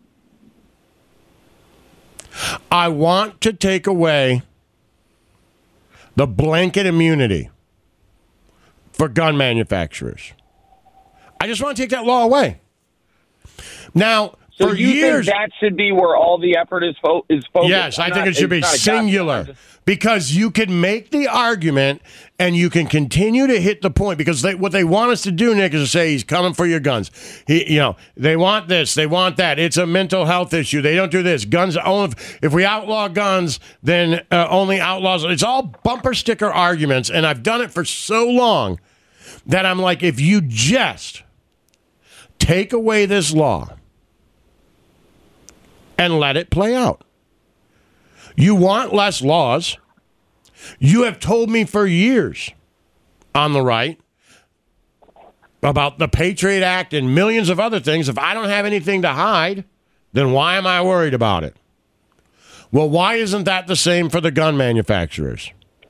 I want to take away the blanket immunity for gun manufacturers. I just want to take that law away. Now, So for you years, think that should be where all the effort is, fo- is focused? yes, I I'm think not- it should be it's not a singular gotcha. because you can make the argument and you can continue to hit the point because they, what they want us to do, Nick, is to say he's coming for your guns. He, you know, they want this, they want that. It's a mental health issue. They don't do this. Guns only. If we outlaw guns, then uh, only outlaws. It's all bumper sticker arguments, and I've done it for so long that I'm like, if you just take away this law and let it play out. You want less laws. You have told me for years on the right about the Patriot Act and millions of other things. If I don't have anything to hide, then why am I worried about it? Well, why isn't that the same for the gun manufacturers?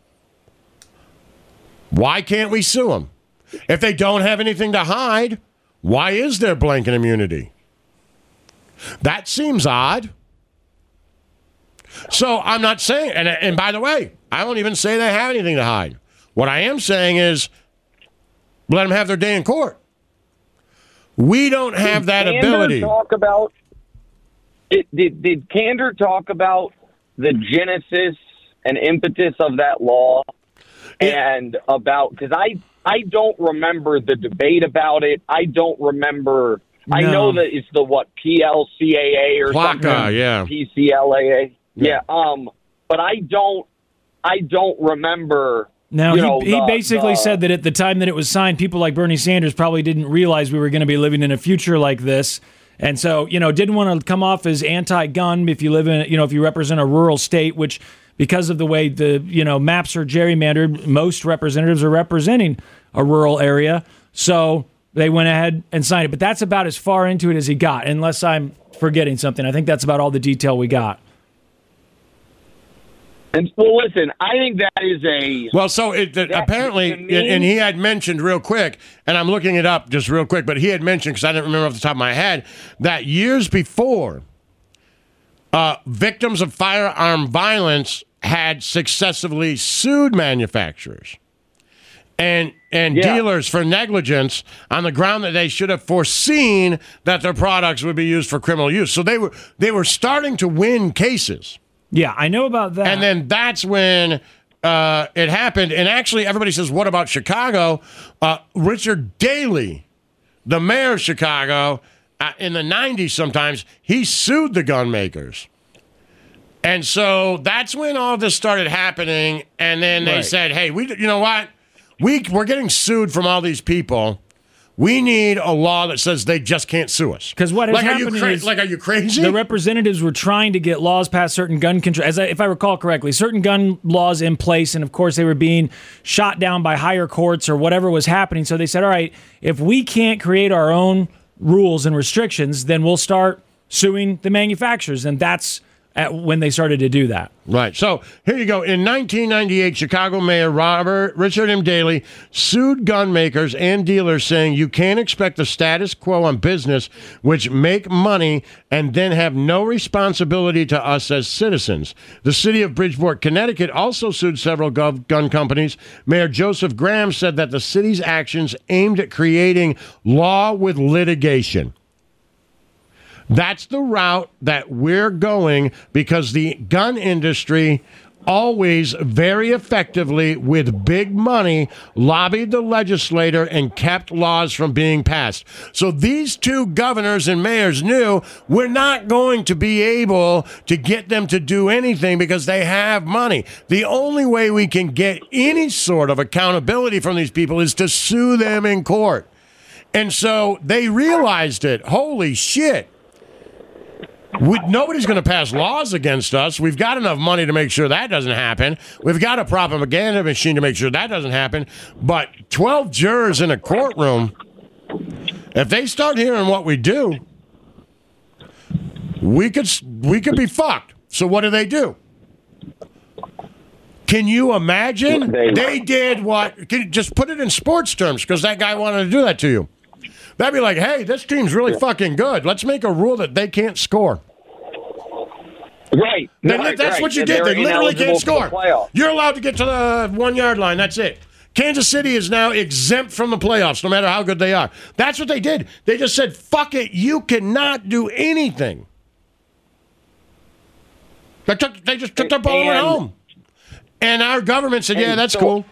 Why can't we sue them? If they don't have anything to hide, why is there blanket immunity? That seems odd. So I'm not saying, and, and by the way, I won't even say they have anything to hide. What I am saying is let them have their day in court. We don't have did that Kander ability. Talk about, did, did, did Kander talk about the genesis and impetus of that law? And about, because I, I don't remember the debate about it. I don't remember. No. I know that it's the, what, P L C A A or Plaka, something. Yeah. P C L A A. Yeah. yeah. Um, but I don't, I don't remember. Now, you he, know, he the, basically the, said that at the time that it was signed, people like Bernie Sanders probably didn't realize we were going to be living in a future like this. And so, you know, didn't want to come off as anti-gun if you live in, you know, if you represent a rural state, which because of the way the, you know, maps are gerrymandered, most representatives are representing a rural area. So they went ahead and signed it. But that's about as far into it as he got, unless I'm forgetting something. I think that's about all the detail we got. And well, listen, I think that is a well. So it, that, apparently, me, and, and he had mentioned real quick, and I'm looking it up just real quick. But he had mentioned, because I didn't remember off the top of my head, that years before, uh, victims of firearm violence had successfully sued manufacturers and and yeah. dealers for negligence on the ground that they should have foreseen that their products would be used for criminal use. So they were they were starting to win cases. Yeah, I know about that. And then that's when uh, it happened. And actually, everybody says, what about Chicago? Uh, Richard Daley, the mayor of Chicago, uh, in the nineties sometimes, he sued the gun makers. And so that's when all this started happening. And then they right. said, hey, we, you know what? We, we're getting sued from all these people. We need a law that says they just can't sue us. Because what has like, happened are you cra- is like, are you crazy? The representatives were trying to get laws passed, certain gun control, as I, if I recall correctly, certain gun laws in place, and of course they were being shot down by higher courts or whatever was happening. So they said, all right, if we can't create our own rules and restrictions, then we'll start suing the manufacturers, and that's at when they started to do that. Right. So here you go. In nineteen ninety-eight, Chicago Mayor Robert Richard M. Daley sued gun makers and dealers, saying you can't expect the status quo on business, which make money and then have no responsibility to us as citizens. The city of Bridgeport, Connecticut, also sued several gov- gun companies. Mayor Joseph Graham said that the city's actions aimed at creating law with litigation. That's the route that we're going, because the gun industry always very effectively, with big money, lobbied the legislator and kept laws from being passed. So these two governors and mayors knew we're not going to be able to get them to do anything because they have money. The only way we can get any sort of accountability from these people is to sue them in court. And so they realized it. Holy shit. We, nobody's going to pass laws against us. We've got enough money to make sure that doesn't happen. We've got a propaganda machine to make sure that doesn't happen. But twelve jurors in a courtroom, if they start hearing what we do, we could we could be fucked. So what do they do? Can you imagine? They did what? Can you just put it in sports terms, because that guy wanted to do that to you. That'd be like, hey, this team's really fucking good. Let's make a rule that they can't score. Right. Then right that's right. what you and did. They literally can't score. The You're allowed to get to the one-yard line. That's it. Kansas City is now exempt from the playoffs, no matter how good they are. That's what they did. They just said, fuck it, you cannot do anything. They, took, they just took their ball and went home. And our government said, yeah, that's so, cool.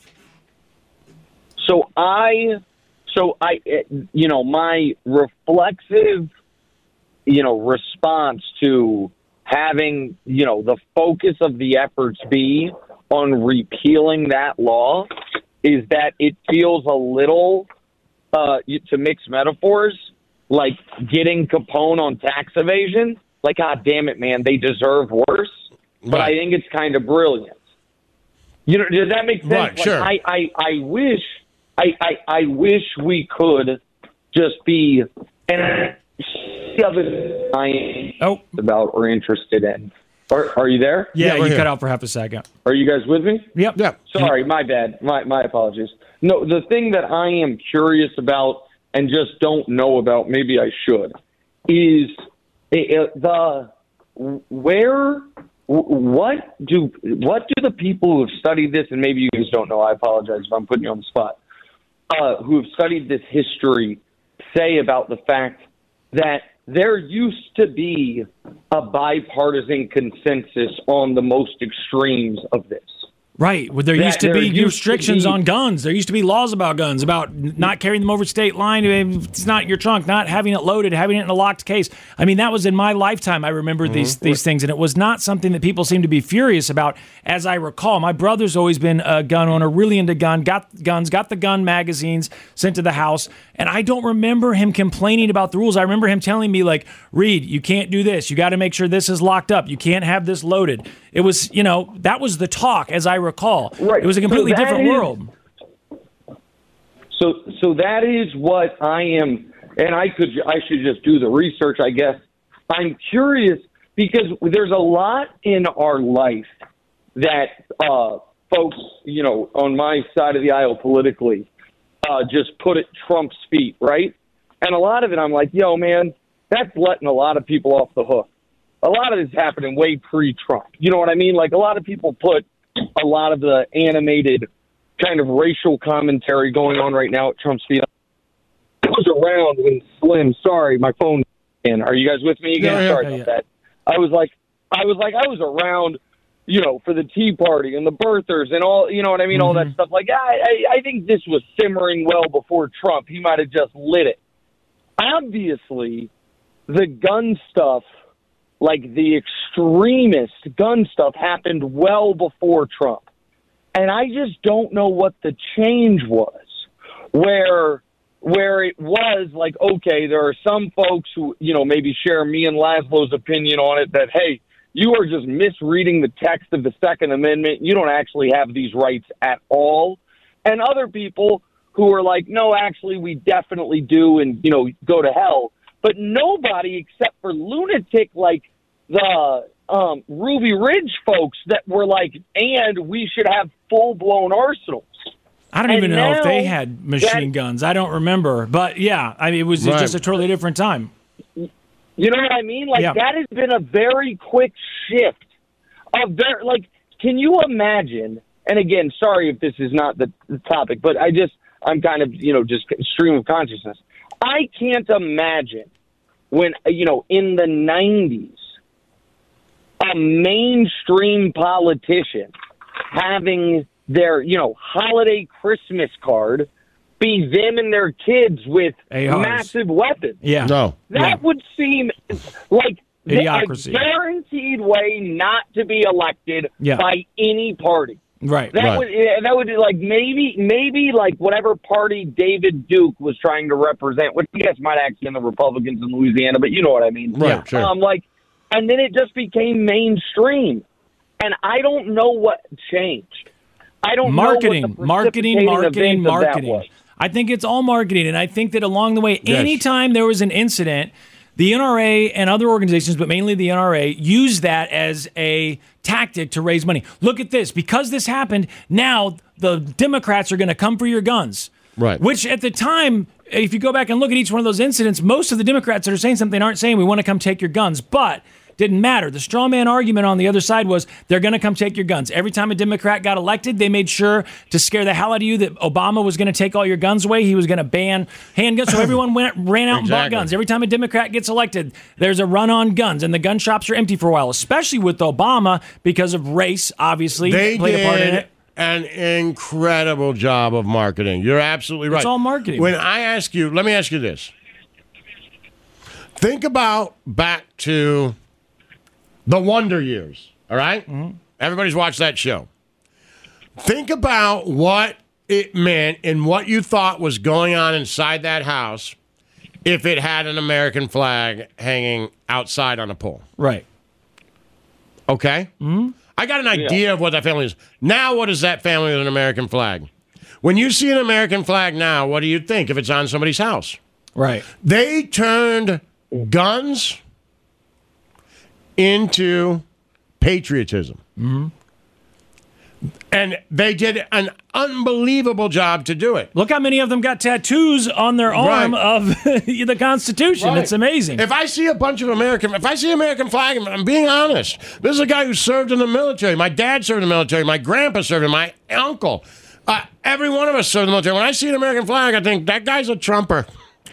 So I... So I, you know, my reflexive, you know, response to having, you know, the focus of the efforts be on repealing that law is that it feels a little, uh, to mix metaphors, like getting Capone on tax evasion. like, God damn it, man, they deserve worse. But Right. I think it's kind of brilliant. You know, does that make sense? Right, like, sure. I, I, I wish, I, I, I wish we could just be, and the other I Oh. about or interested in. Are, are you there? Yeah, Yeah, we're you here. cut out for half a second. Are you guys with me? Yep. Yeah. Sorry, my bad. My my apologies. No, the thing that I am curious about and just don't know about, maybe I should, is uh, the where what do what do the people who have studied this, and maybe you guys don't know, I apologize if I'm putting you on the spot, uh, who have studied this history say about the fact that there used to be a bipartisan consensus on the most extremes of this. Right. Well, there That used to there be used to restrictions be- on guns. There used to be laws about guns, about n- not carrying them over state line. If it's not in your trunk, not having it loaded, having it in a locked case. I mean, that was in my lifetime. I remember these these things, and it was not something that people seem to be furious about, as I recall. My brother's always been a gun owner, really into gun, got guns, got the gun magazines sent to the house, and I don't remember him complaining about the rules. I remember him telling me, like, Reed, you can't do this. You got to make sure this is locked up. You can't have this loaded. It was, you know, that was the talk, as I recall. Right. It was a So completely that different is- world. So, so that is what I am, and I could, I should just do the research, I guess. I'm curious because there's a lot in our life that uh, folks, you know, on my side of the aisle politically, uh, just put at Trump's feet, right? And a lot of it, I'm like, yo, man, that's letting a lot of people off the hook. A lot of this happening way pre-Trump. You know what I mean? Like, a lot of people put a lot of the animated kind of racial commentary going on right now at Trump's feet. I was around when Slim, sorry, my phone, in. Are you guys with me again? Yeah, yeah, sorry yeah, about yeah. that. I was like, I was like, I was around, you know, for the Tea Party and the birthers and all, you know what I mean? All that stuff. Like, I, I, I think this was simmering well before Trump. He might have just lit it. Obviously, the gun stuff, like the extremist gun stuff, happened well before Trump. And I just don't know what the change was, where where it was like, okay, there are some folks who, you know, maybe share me and Laszlo's opinion on it that, hey, you are just misreading the text of the Second Amendment. You don't actually have these rights at all. And other people who are like, no, actually, we definitely do, and, you know, go to hell. But nobody except for lunatic like the um, Ruby Ridge folks that were like, and we should have full-blown arsenals. I don't And even know if they now had machine that- guns. I don't remember. But yeah, I mean, it was Right. just a totally different time. You know what I mean? Like, Yeah. that has been a very quick shift. A very, like, can you imagine, and again, sorry if this is not the, the topic, but I just, I'm kind of, you know, just stream of consciousness. I can't imagine when, you know, in the nineties, a mainstream politician having their, you know, holiday Christmas card be them and their kids with A Rs. massive weapons. Yeah. No. That Yeah. would seem like the- a Idiocracy. guaranteed way not to be elected Yeah. by any party. Right. That Right. would yeah, that would be like maybe maybe like whatever party David Duke was trying to represent, which I guess might actually be the Republicans in Louisiana, but you know what I mean. Right, Yeah. sure. Um, like, and then it just became mainstream, and I don't know what changed. I don't Marketing, know what the marketing, precipitating marketing, event of that marketing. was. I think it's all marketing, and I think that along the way, Yes. anytime there was an incident, the N R A and other organizations, but mainly the N R A, used that as a tactic to raise money. Look at this. Because this happened, now the Democrats are going to come for your guns. Right. Which at the time, if you go back and look at each one of those incidents, most of the Democrats that are saying something aren't saying we want to come take your guns. But didn't matter. The straw man argument on the other side was they're going to come take your guns. Every time a Democrat got elected, they made sure to scare the hell out of you that Obama was going to take all your guns away. He was going to ban handguns. So everyone went, ran out and bought Exactly. guns. Every time a Democrat gets elected, there's a run on guns, and the gun shops are empty for a while, especially with Obama because of race, obviously. They played a part in did it. an incredible job of marketing. You're absolutely right. It's all marketing. When I ask you, let me ask you this. Think about back to the Wonder Years, all right? Mm-hmm. Everybody's watched that show. Think about what it meant and what you thought was going on inside that house if it had an American flag hanging outside on a pole. Right. Okay? Mm-hmm. I got an idea yeah. of what that family is. Now, what is that family with an American flag? When you see an American flag now, what do you think if it's on somebody's house? Right. They turned guns into patriotism. Mm-hmm. And they did an unbelievable job to do it. Look how many of them got tattoos on their arm right. of the Constitution. Right. It's amazing. If I see a bunch of American, if I see an American flag, I'm being honest. This is a guy who served in the military. My dad served in the military. My grandpa served in my uncle. Uh, every one of us served in the military. When I see an American flag, I think that guy's a Trumper.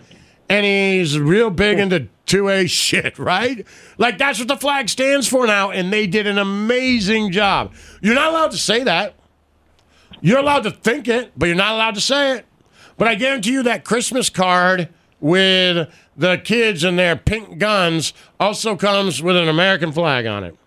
And he's real big into two A shit, right? Like, that's what the flag stands for now, and they did an amazing job. You're not allowed to say that. You're allowed to think it, but you're not allowed to say it. But I guarantee you that Christmas card with the kids and their pink guns also comes with an American flag on it.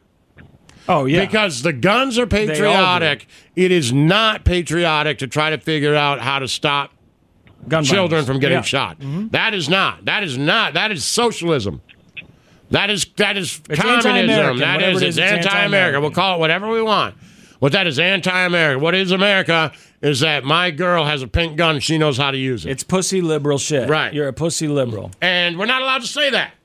Oh, yeah. Because the guns are patriotic. It is not patriotic to try to figure out how to stop gun children violence. From getting yeah. shot. Mm-hmm. That is not. That is not. That is socialism. That is that is it's communism. That is, it is it's anti-American. anti-American. We'll call it whatever we want. But that is anti-American. What is America is that my girl has a pink gun. She knows how to use it. It's pussy liberal shit. Right. You're a pussy liberal. And we're not allowed to say that.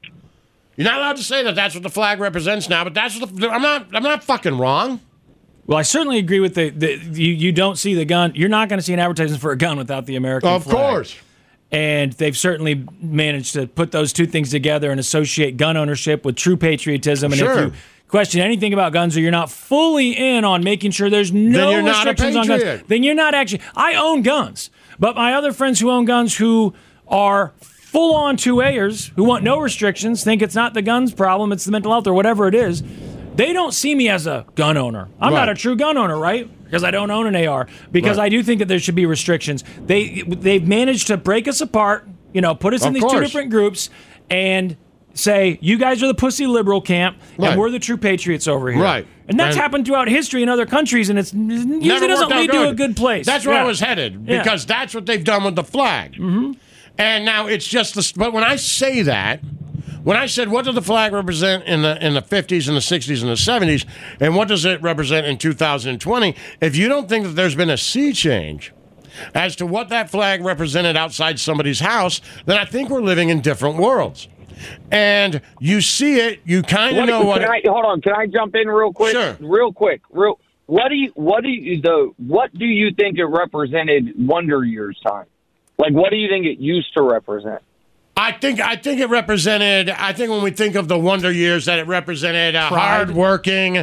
You're not allowed to say that that's what the flag represents now, but that's what the, I'm not I'm not fucking wrong. Well, I certainly agree with the, the you, you don't see the gun. You're not going to see an advertisement for a gun without the American of flag. Of course. And they've certainly managed to put those two things together and associate gun ownership with true patriotism. And sure. if you question anything about guns or you're not fully in on making sure there's no then restrictions on guns, then you're not actually. I own guns, but my other friends who own guns who are full-on two-Ayers, who want no restrictions, think it's not the guns problem, it's the mental health or whatever it is, they don't see me as a gun owner. I'm right. not a true gun owner, right? Because I don't own an A R. Because right. I do think that there should be restrictions. They, they've managed to break us apart, you know, put us of in these course. two different groups and say, you guys are the pussy liberal camp, right. and we're the true patriots over here. Right. And that's and happened throughout history in other countries, and it's usually doesn't lead to a good place. That's where yeah. I was headed, because yeah. that's what they've done with the flag. Mm-hmm. And now it's just the. But when I say that, when I said what did the flag represent in the in the fifties and the sixties and the seventies, and what does it represent in two thousand twenty? If you don't think that there's been a sea change as to what that flag represented outside somebody's house, then I think we're living in different worlds. And you see it, you kind of know what. Can I, hold on, can I jump in real quick? Sure. Real quick, real. What do you what do you the what do you think it represented Wonder Years time? Like, what do you think it used to represent? I think I think it represented. I think when we think of the Wonder Years, that it represented a hardworking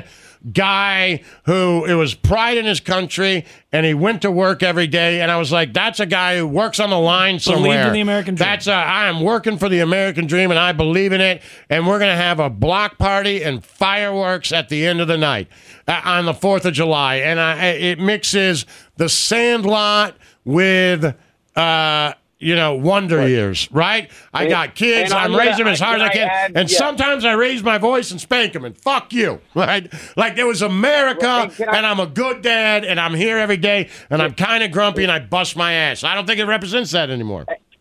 guy who it was pride in his country, and he went to work every day. And I was like, that's a guy who works on the line somewhere. Believed in the American dream. That's a, I am working for the American dream, and I believe in it. And we're going to have a block party and fireworks at the end of the night uh, on the Fourth of July. And I, it mixes the Sandlot with. Uh, you know, Wonder right. Years, right? I and, got kids. I'm, I'm raising them as hard as I can. Add, and yeah. sometimes I raise my voice and spank them and fuck you, right? Like there was America, right. and, and I'm a good dad, and I'm here every day, and I'm kind of grumpy, and I bust my ass. I don't think it represents that anymore.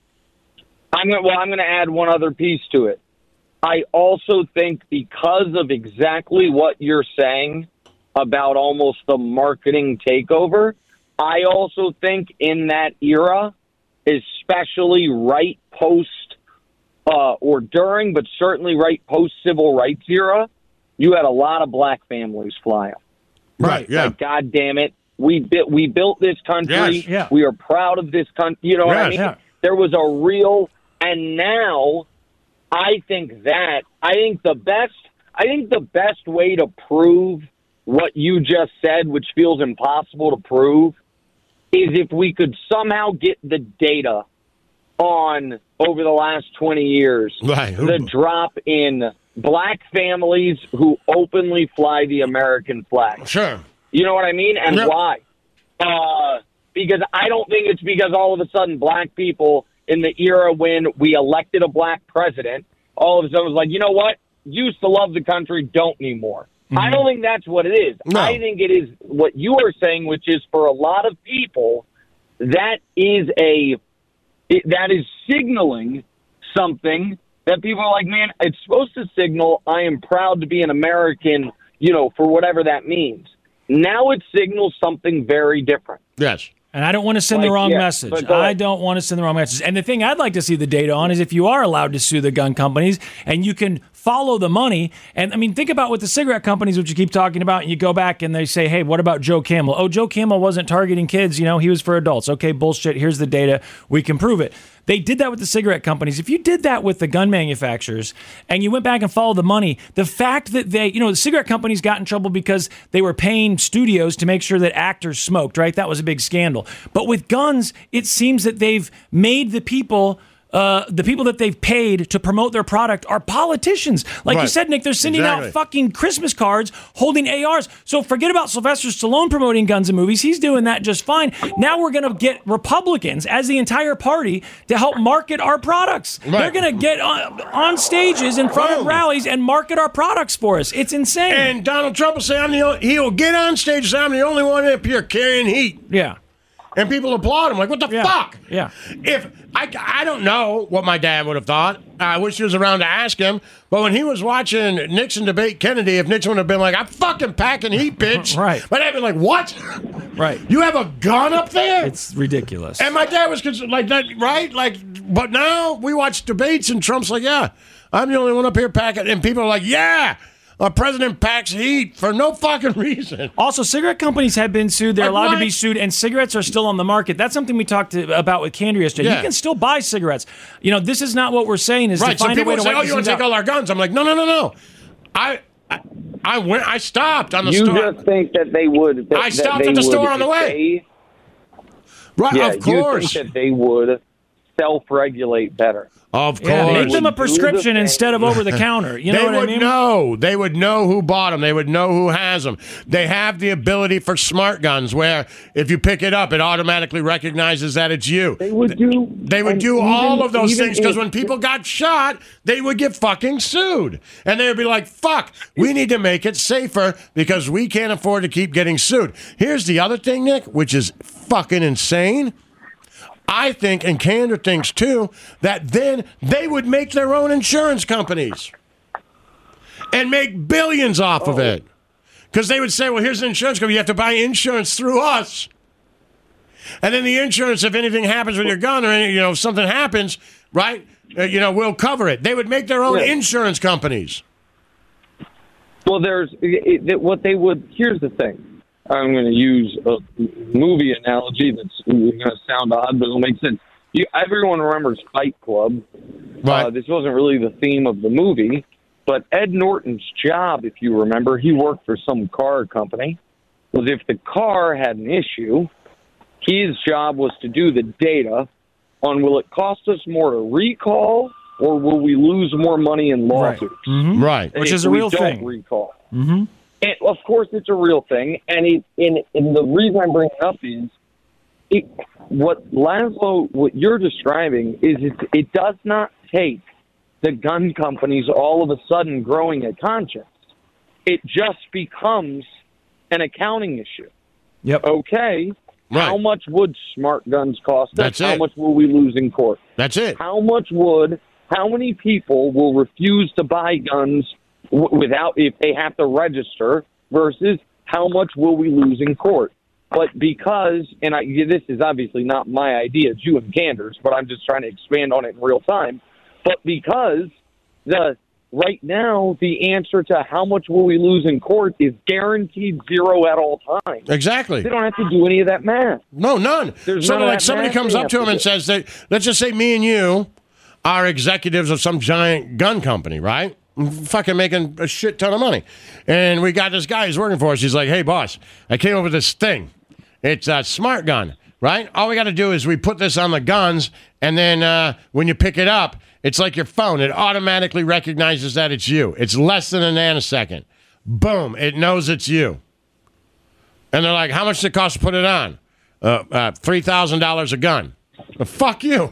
I'm gonna, well, I'm going to add one other piece to it. I also think because of exactly what you're saying about almost the marketing takeover, I also think in that era, especially right post uh, or during, but certainly right post civil rights era, you had a lot of black families fly up. Right. Yeah. Like, God damn it, we built we built this country. Yes, yeah. We are proud of this country. You know yes, what I mean? Yeah. There was a real, and now I think that I think the best I think the best way to prove what you just said, which feels impossible to prove, is if we could somehow get the data on over the last twenty years, right. the drop in black families who openly fly the American flag. Sure. You know what I mean? And yep. why? Uh, because I don't think it's because all of a sudden black people in the era when we elected a black president, all of a sudden was like, you know what? Used to love the country, don't anymore. Mm-hmm. I don't think that's what it is. No. I think it is what you are saying, which is for a lot of people, that is a it, that is signaling something that people are like, man, it's supposed to signal I am proud to be an American, you know, for whatever that means. Now it signals something very different. Yes. And I don't want to send Like, the wrong yeah, message. but go I ahead. don't want to send the wrong message. And the thing I'd like to see the data on is if you are allowed to sue the gun companies and you can follow the money. And I mean, think about what the cigarette companies, which you keep talking about, and you go back and they say, hey, what about Joe Camel? Oh, Joe Camel wasn't targeting kids. You know, he was for adults. Okay, bullshit. Here's the data. We can prove it. They did that with the cigarette companies. If you did that with the gun manufacturers and you went back and followed the money, the fact that they, you know, the cigarette companies got in trouble because they were paying studios to make sure that actors smoked, right? That was a big scandal. But with guns, it seems that they've made the people. Uh, the people that they've paid to promote their product are politicians. Like you Right. said, Nick, they're sending Exactly. out fucking Christmas cards holding A Rs. So forget about Sylvester Stallone promoting guns in movies. He's doing that just fine. Now we're going to get Republicans as the entire party to help market our products. Right. They're going to get on, on stages in front of Boom. rallies and market our products for us. It's insane. And Donald Trump will say, I'm the only, he'll get on stage and say, I'm the only one up here carrying heat. yeah. And people applaud him. Like, what the Yeah. fuck? Yeah. If I, I don't know what my dad would have thought. I wish he was around to ask him. But when he was watching Nixon debate Kennedy, if Nixon would have been like, I'm fucking packing heat, bitch. Right. But I'd been like, what? Right. You have a gun up there? It's ridiculous. And my dad was cons- like that, right? Like, but now we watch debates and Trump's like, yeah, I'm the only one up here packing. And people are like, yeah, a president packs heat for no fucking reason. Also, cigarette companies have been sued. They're Like allowed to what? be sued, and cigarettes are still on the market. That's something we talked to, about with Candy yesterday. Yeah. You can still buy cigarettes. You know, this is not what we're saying. Is Right. to So find a people way would to say, wipe oh, these you want to things take out. all our guns? I'm like, no, no, no, no. I, I, I went. I stopped on the You store. just think that they would. That, I stopped that they at the store would, on the if way. they- Right. yeah, of course. you think that they would self-regulate better. Of course. Yeah, make them a Would do the prescription thing. instead of over the counter. You know they what would I mean? know. They would know who bought them. They would know who has them. They have the ability for smart guns where if you pick it up, it automatically recognizes that it's you. They would do. They would and do even- all of those even things because if- when people got shot, they would get fucking sued. And they would be like, fuck, we need to make it safer because we can't afford to keep getting sued. Here's the other thing, Nick, which is fucking insane. I think, and Candor thinks too, that then they would make their own insurance companies and make billions off of it. Because they would say, well, here's an insurance company. You have to buy insurance through us. And then the insurance, if anything happens with your gun or any, you know, if something happens, right, uh, you know, we'll cover it. They would make their own Yeah. insurance companies. Well, there's it, it, what they would. Here's the thing. I'm going to use a movie analogy that's going to sound odd, but it'll make sense. You, everyone remembers Fight Club. Right. Uh, this wasn't really the theme of the movie, but Ed Norton's job, if you remember, he worked for some car company, was if the car had an issue, his job was to do the data on will it cost us more to recall or will we lose more money in lawsuits? Right. Which if is a we real don't thing. Recall. Mm-hmm. And of course, it's a real thing, and it, and, and the reason I'm bringing it up is, it, what Laszlo, what you're describing is it, it does not take the gun companies all of a sudden growing a conscience. It just becomes an accounting issue. Yep. Okay, Right. how much would smart guns cost us? That's How it. much will we lose in court? That's it. How much would, how many people will refuse to buy guns w- without, if they have to register, versus how much will we lose in court? But because, and I, this is obviously not my idea, it's you and Candor's, but I'm just trying to expand on it in real time. But because the right now the answer to how much will we lose in court is guaranteed zero at all times. Exactly. They don't have to do any of that math. No, none. There's so none of like that somebody math comes they up have to to him and do. says that, let's just say me and you are executives of some giant gun company, right? Fucking making a shit ton of money. And we got this guy who's working for us. He's like, hey, boss, I came up with this thing. It's a smart gun, right? All we got to do is we put this on the guns, and then uh, when you pick it up, it's like your phone. It automatically recognizes that it's you. It's less than a nanosecond. Boom. It knows it's you. And they're like, how much does it cost to put it on? Uh, uh, three thousand dollars a gun. Well, fuck you.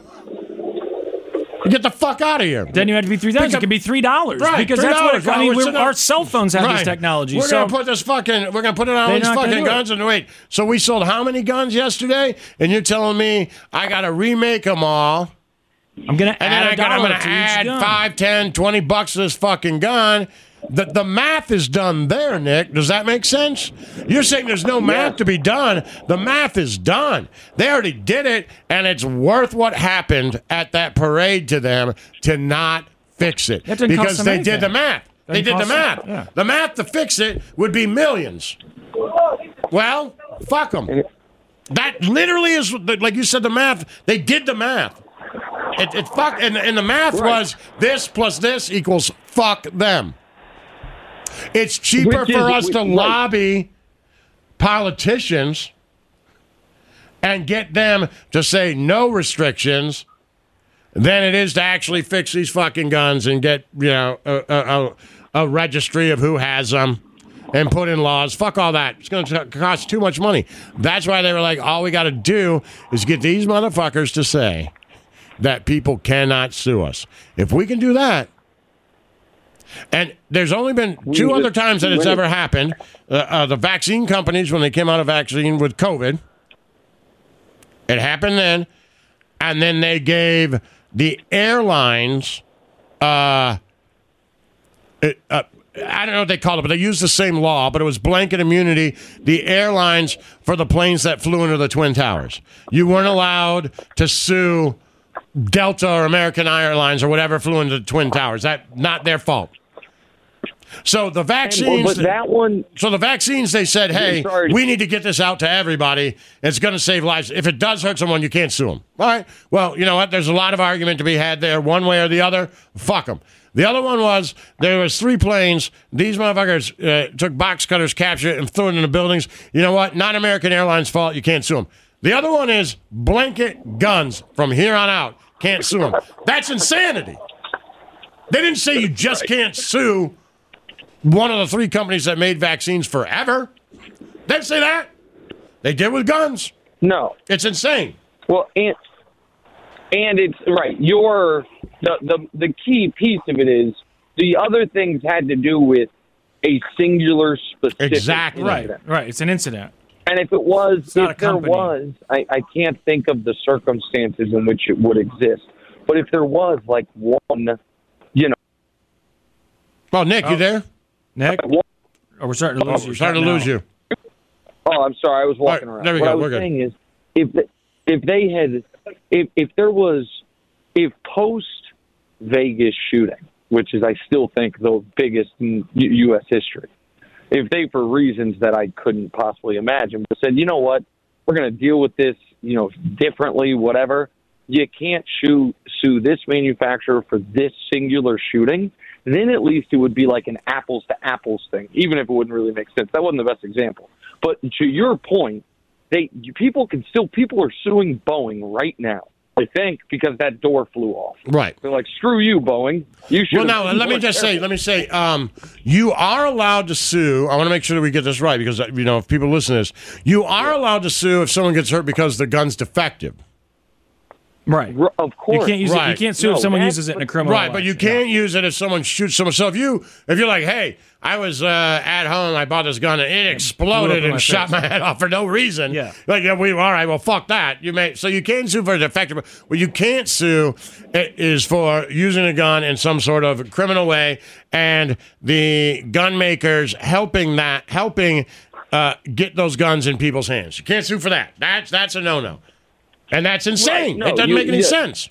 Get the fuck out of here. Then you have to be three dollars. It could be three dollars Right, because three that's what dollars. it, I mean. We're We're, sitting our up- cell phones have Right. this technology. We're so gonna put this fucking. We're gonna put it on all They're these not gonna fucking do it. guns. And wait, so we sold how many guns yesterday? And you're telling me I gotta remake them all, I'm going to and add then a I'm dollar going to to each add gun. five, ten, twenty bucks to this fucking gun. The, the math is done there, Nick. Does that make sense? You're saying there's no math Yeah. to be done. The math is done. They already did it, and it's worth what happened at that parade to them to not fix it. That doesn't cost Because them they anything. did the math. They Doesn't did the cost math. them- yeah. The math to fix it would be millions. Well, fuck them. That literally is, like you said, the math. They did the math. It, it fuck, and, and the math was this plus this equals fuck them. It's cheaper Which is- for us which- to right. lobby politicians and get them to say no restrictions than it is to actually fix these fucking guns and get, you know, a, a, a, a registry of who has them and put in laws. Fuck all that. It's going to cost too much money. That's why they were like, all we got to do is get these motherfuckers to say that people cannot sue us. If we can do that, and there's only been two other times that it's ever happened. Uh, uh, the vaccine companies, when they came out of vaccine with COVID, it happened then. And then they gave the airlines, uh, it, uh, I don't know what they called it, but they used the same law, but it was blanket immunity. The airlines for the planes that flew into the Twin Towers. You weren't allowed to sue Delta or American Airlines or whatever flew into the Twin Towers. That not their fault. So the vaccines, But that one, so the vaccines, they said, hey, Sorry. we need to get this out to everybody. It's going to save lives. If it does hurt someone, you can't sue them. All right. Well, you know what? There's a lot of argument to be had there, one way or the other. Fuck them. The other one was there was three planes. These motherfuckers uh, took box cutters, captured it, and threw it in the buildings. You know what? Not American Airlines' fault. You can't sue them. The other one is blanket guns from here on out. Can't sue them. That's insanity. They didn't say you just can't sue one of the three companies that made vaccines forever. They didn't say that. They did with guns. no. It's insane. Well, and and it's right. Your the, the the key piece of it is the other things had to do with a singular specific Exactly. Right, incident. right. It's an incident. And if it was, not if a there company. was, I, I can't think of the circumstances in which it would exist. But if there was like one, you know, Oh, Nick, you there? Nick? one, Oh, we're starting to Oh, lose you. we're starting to lose you. oh, I'm sorry, I was walking All right, around. there we what go, I was we're good. saying is, if the, if they had, if if there was, if post Vegas shooting, which is I still think the biggest in U- U.S. history, if they, for reasons that I couldn't possibly imagine, but said, you know what, we're going to deal with this, you know, differently, whatever. You can't sue sue this manufacturer for this singular shooting. Then at least it would be like an apples to apples thing, even if it wouldn't really make sense. That wasn't the best example. But to your point, they people can still people are suing Boeing right now. I think because that door flew off. Right. They're like, screw you, Boeing. You should. Well, now let me just say, let me say, um, you are allowed to sue. I want to make sure that we get this right because you know if people listen to this, you are allowed to sue if someone gets hurt because the gun's defective. Right. Of You course. can't use it. You Right. can't sue No, if someone that's- uses it in a criminal Right, way. but you can't use it if someone shoots someone. So if you if you're like, hey, I was uh, at home, I bought this gun and it exploded in my and shot face. my head off for no reason. Yeah. like yeah, we all right. Well, fuck that. You may so you can sue for defective. What you can't sue i- is for using a gun in some sort of criminal way, and the gun makers helping that helping uh, get those guns in people's hands. You can't sue for that. That's that's a no no, and that's insane. no, it doesn't you- make any yeah. sense.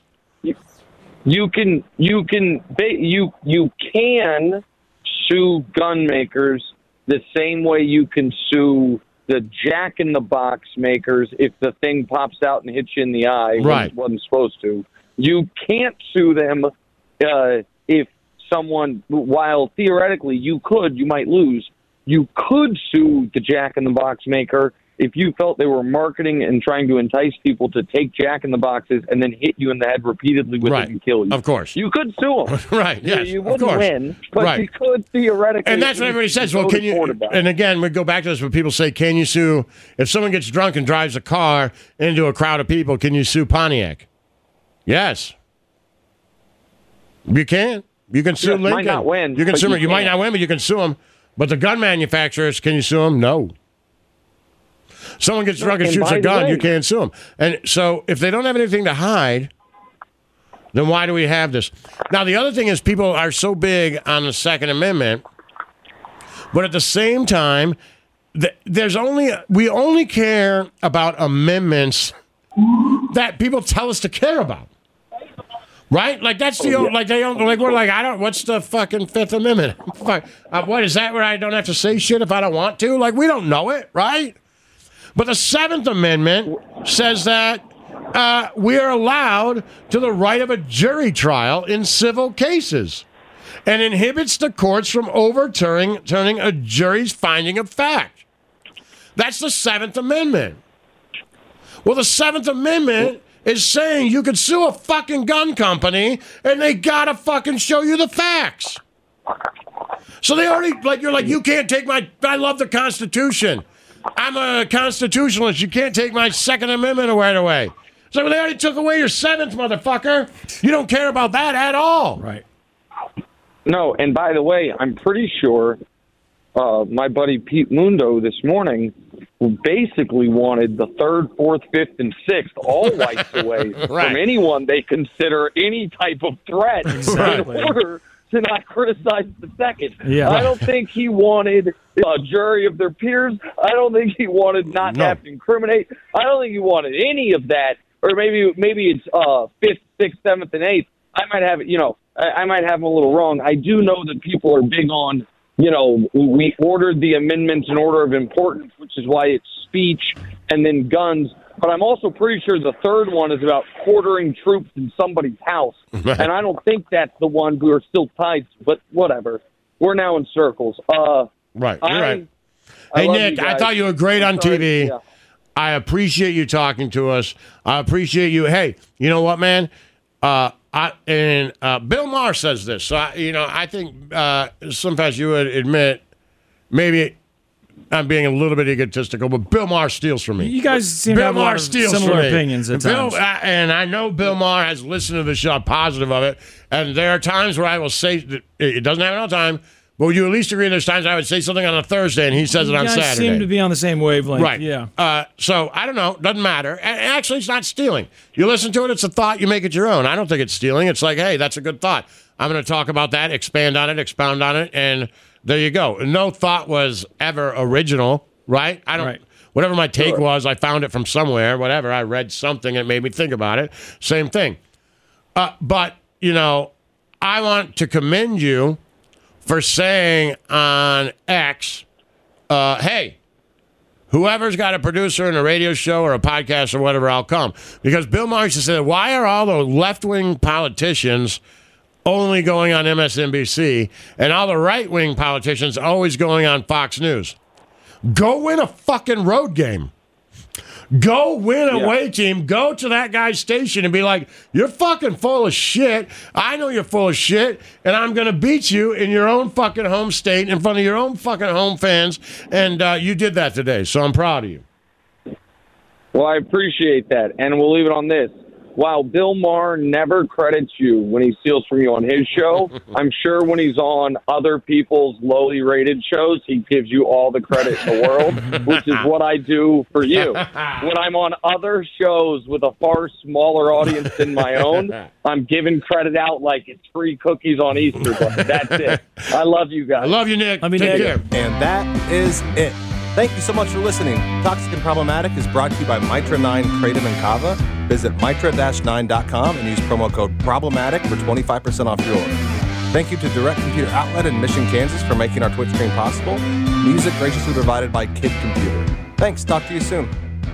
You can you can ba- you you can sue gun makers the same way you can sue the Jack in the Box makers if the thing pops out and hits you in the eye when Right. it wasn't supposed to. You can't sue them uh, if someone, while theoretically you could, you might lose. You could sue the Jack in the Box maker if you felt they were marketing and trying to entice people to take Jack in the Boxes and then hit you in the head repeatedly with Right. it and kill you. Of course. You could sue them. Right, You- yes, You, of wouldn't course. win, but Right. you could theoretically. And that's what everybody says. Well, go to can you? court about it. And again, we go back to this when people say, "Can you sue if someone gets drunk and drives a car into a crowd of people? Can you sue Pontiac?" Yes, you can. You can sue Yes, might Lincoln. not win, You can but sue you them. You might can. not win, but you can sue them. But the gun manufacturers, can you sue them? No. Someone gets drunk and and shoots by a the gun, way- you can't sue them. And so, if they don't have anything to hide, then why do we have this? Now, the other thing is people are so big on the Second Amendment, but at the same time, th- there's only we only care about amendments that people tell us to care about. Right? Like that's the old, like they don't like we're like I don't what's the fucking Fifth Amendment? Fuck, uh, what is that where I don't have to say shit if I don't want to? Like we don't know it, right? But the Seventh Amendment says that uh, we are allowed to the right of a jury trial in civil cases, and inhibits the courts from overturning turning a jury's finding of fact. That's the Seventh Amendment. Well, the Seventh Amendment is saying you could sue a fucking gun company and they gotta fucking show you the facts. So they already, like, you're like, you can't take my, I love the Constitution. I'm a constitutionalist. You can't take my Second Amendment right away. So they already took away your seventh, motherfucker. You don't care about that at all. Right. No, and by the way, I'm pretty sure uh, my buddy Pete Mundo this morning basically wanted the third, fourth, fifth, and sixth all wiped away Right. from anyone they consider any type of threat Exactly. in order to not criticize the second. Yeah. I don't think he wanted a jury of their peers. I don't think he wanted not No. to have to incriminate. I don't think he wanted any of that. Or maybe maybe it's uh, fifth, sixth, seventh, and eighth. I might have it, you know, I, I might have him a little wrong. I do know that people are big on, you know, we ordered the amendments in order of importance, which is why it's speech and then guns. But I'm also pretty sure the third one is about quartering troops in somebody's house. Right. And I don't think that's the one we are still tied to, but whatever. We're now in circles. Uh, Right, you're I, right. I Hey, love Nick, you I guys. thought you were great on Sorry, T V. yeah. I appreciate you talking to us. I appreciate you. Hey, you know what, man? Uh, I and uh, Bill Maher says this. So I, you know, I think uh, sometimes you would admit maybe I'm being a little bit egotistical, but Bill Maher steals from me. You guys seem to Bill have a lot Maher of steals similar from me. opinions at Bill, times. uh, and I know Bill Maher has listened to the show, positive of it. And there are times where I will say that it doesn't happen all the time. But would you at least agree there's times I would say something on a Thursday and he says it You on guys Saturday? seem to be on the same wavelength. Right. Yeah. Uh, so I don't know. Doesn't matter. And actually, it's not stealing. You listen to it. It's a thought. You make it your own. I don't think it's stealing. It's like, hey, that's a good thought. I'm going to talk about that, expand on it, expound on it, and there you go. No thought was ever original, right? I don't. Right. Whatever my take was, I found it from somewhere. Whatever. I read something that made me think about it. Same thing. Uh, but you know, I want to commend you for saying on X, uh, hey, whoever's got a producer in a radio show or a podcast or whatever, I'll come. Because Bill Maher used to say, why are all the left-wing politicians only going on M S N B C and all the right-wing politicians always going on Fox News? Go win a fucking road game. Go win a Yeah. away team. Go to that guy's station and be like, you're fucking full of shit. I know you're full of shit, and I'm going to beat you in your own fucking home state in front of your own fucking home fans. And uh, you did that today, so I'm proud of you. Well, I appreciate that, and we'll leave it on this. While Bill Maher never credits you when he steals from you on his show, I'm sure when he's on other people's lowly rated shows, he gives you all the credit in the world, which is what I do for you. When I'm on other shows with a far smaller audience than my own, I'm giving credit out like it's free cookies on Easter, but that's it. I love you guys. I love you, Nick. I mean, Take Nick. care. And that is it. Thank you so much for listening. Toxic and Problematic is brought to you by Mitra nine Kratom and Kava. Visit mitra nine dot com and use promo code Problematic for twenty-five percent off your order. Thank you to Direct Computer Outlet in Mission, Kansas for making our Twitch stream possible. Music graciously provided by Kid Computer. Thanks. Talk to you soon.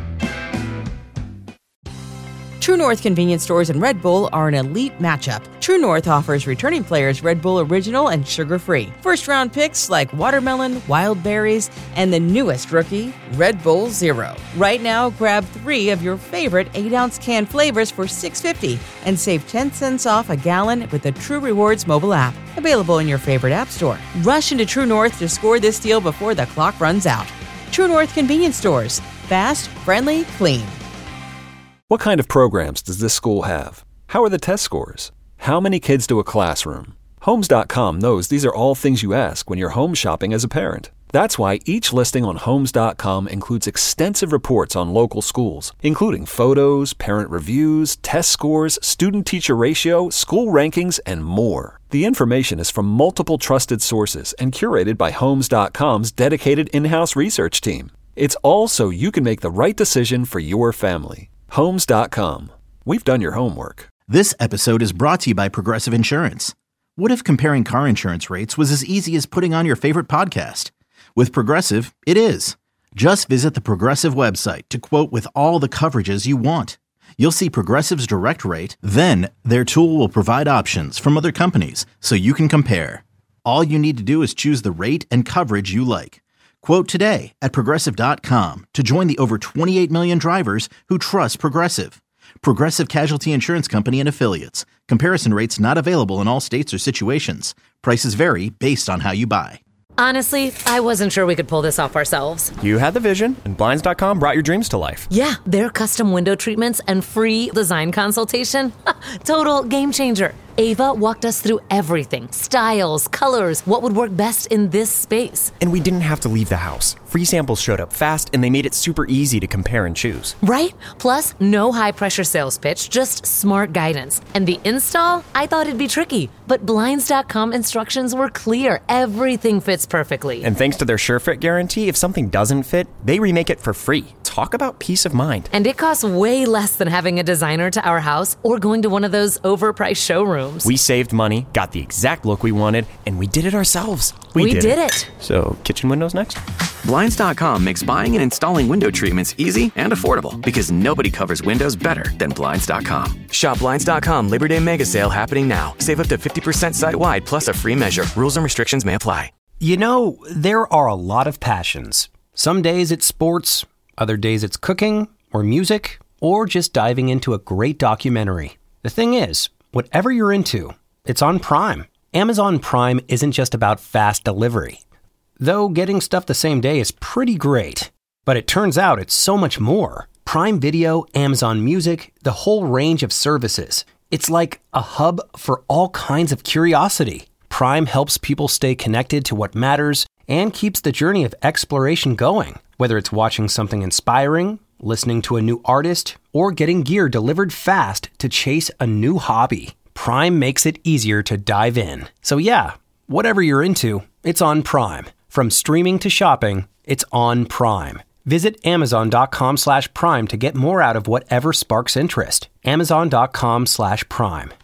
True North convenience stores and Red Bull are an elite matchup. True North offers returning players Red Bull Original and sugar-free. First-round picks like watermelon, wild berries, and the newest rookie, Red Bull Zero. Right now, grab three of your favorite eight ounce can flavors for six dollars and fifty cents and save ten cents off a gallon with the True Rewards mobile app. Available in your favorite app store. Rush into True North to score this deal before the clock runs out. True North convenience stores. Fast, friendly, clean. What kind of programs does this school have? How are the test scores? How many kids to a classroom? Homes dot com knows these are all things you ask when you're home shopping as a parent. That's why each listing on Homes dot com includes extensive reports on local schools, including photos, parent reviews, test scores, student-teacher ratio, school rankings, and more. The information is from multiple trusted sources and curated by Homes dot com's dedicated in-house research team. It's all so you can make the right decision for your family. Homes dot com. We've done your homework. This episode is brought to you by Progressive Insurance. What if comparing car insurance rates was as easy as putting on your favorite podcast? With Progressive, it is. Just visit the Progressive website to quote with all the coverages you want. You'll see Progressive's direct rate, then their tool will provide options from other companies so you can compare. All you need to do is choose the rate and coverage you like. Quote today at Progressive dot com to join the over twenty-eight million drivers who trust Progressive. Progressive Casualty Insurance Company and Affiliates. Comparison rates not available in all states or situations. Prices vary based on how you buy. Honestly, I wasn't sure we could pull this off ourselves. You had the vision, and Blinds dot com brought your dreams to life. Yeah, their custom window treatments and free design consultation. Total game changer. Ava walked us through everything. Styles, colors, what would work best in this space. And we didn't have to leave the house. Free samples showed up fast, and they made it super easy to compare and choose. Right? Plus, no high-pressure sales pitch, just smart guidance. And the install? I thought it'd be tricky. But Blinds dot com instructions were clear. Everything fits perfectly. And thanks to their SureFit guarantee, if something doesn't fit, they remake it for free. Talk about peace of mind. And it costs way less than having a designer to our house or going to one of those overpriced showrooms. We saved money, got the exact look we wanted, and we did it ourselves. We, we did, did it. it. So, kitchen windows next? Blinds dot com makes buying and installing window treatments easy and affordable because nobody covers windows better than Blinds dot com. Shop Blinds dot com Labor Day Mega Sale happening now. Save up to fifty percent site-wide plus a free measure. Rules and restrictions may apply. You know, there are a lot of passions. Some days it's sports, other days it's cooking or music or just diving into a great documentary. The thing is, whatever you're into, it's on Prime. Amazon Prime isn't just about fast delivery. Though getting stuff the same day is pretty great. But it turns out it's so much more. Prime Video, Amazon Music, the whole range of services. It's like a hub for all kinds of curiosity. Prime helps people stay connected to what matters and keeps the journey of exploration going. Whether it's watching something inspiring, listening to a new artist, or getting gear delivered fast to chase a new hobby, Prime makes it easier to dive in. So yeah, whatever you're into, it's on Prime. From streaming to shopping, it's on Prime. Visit Amazon dot com slash Prime to get more out of whatever sparks interest. Amazon dot com slash Prime.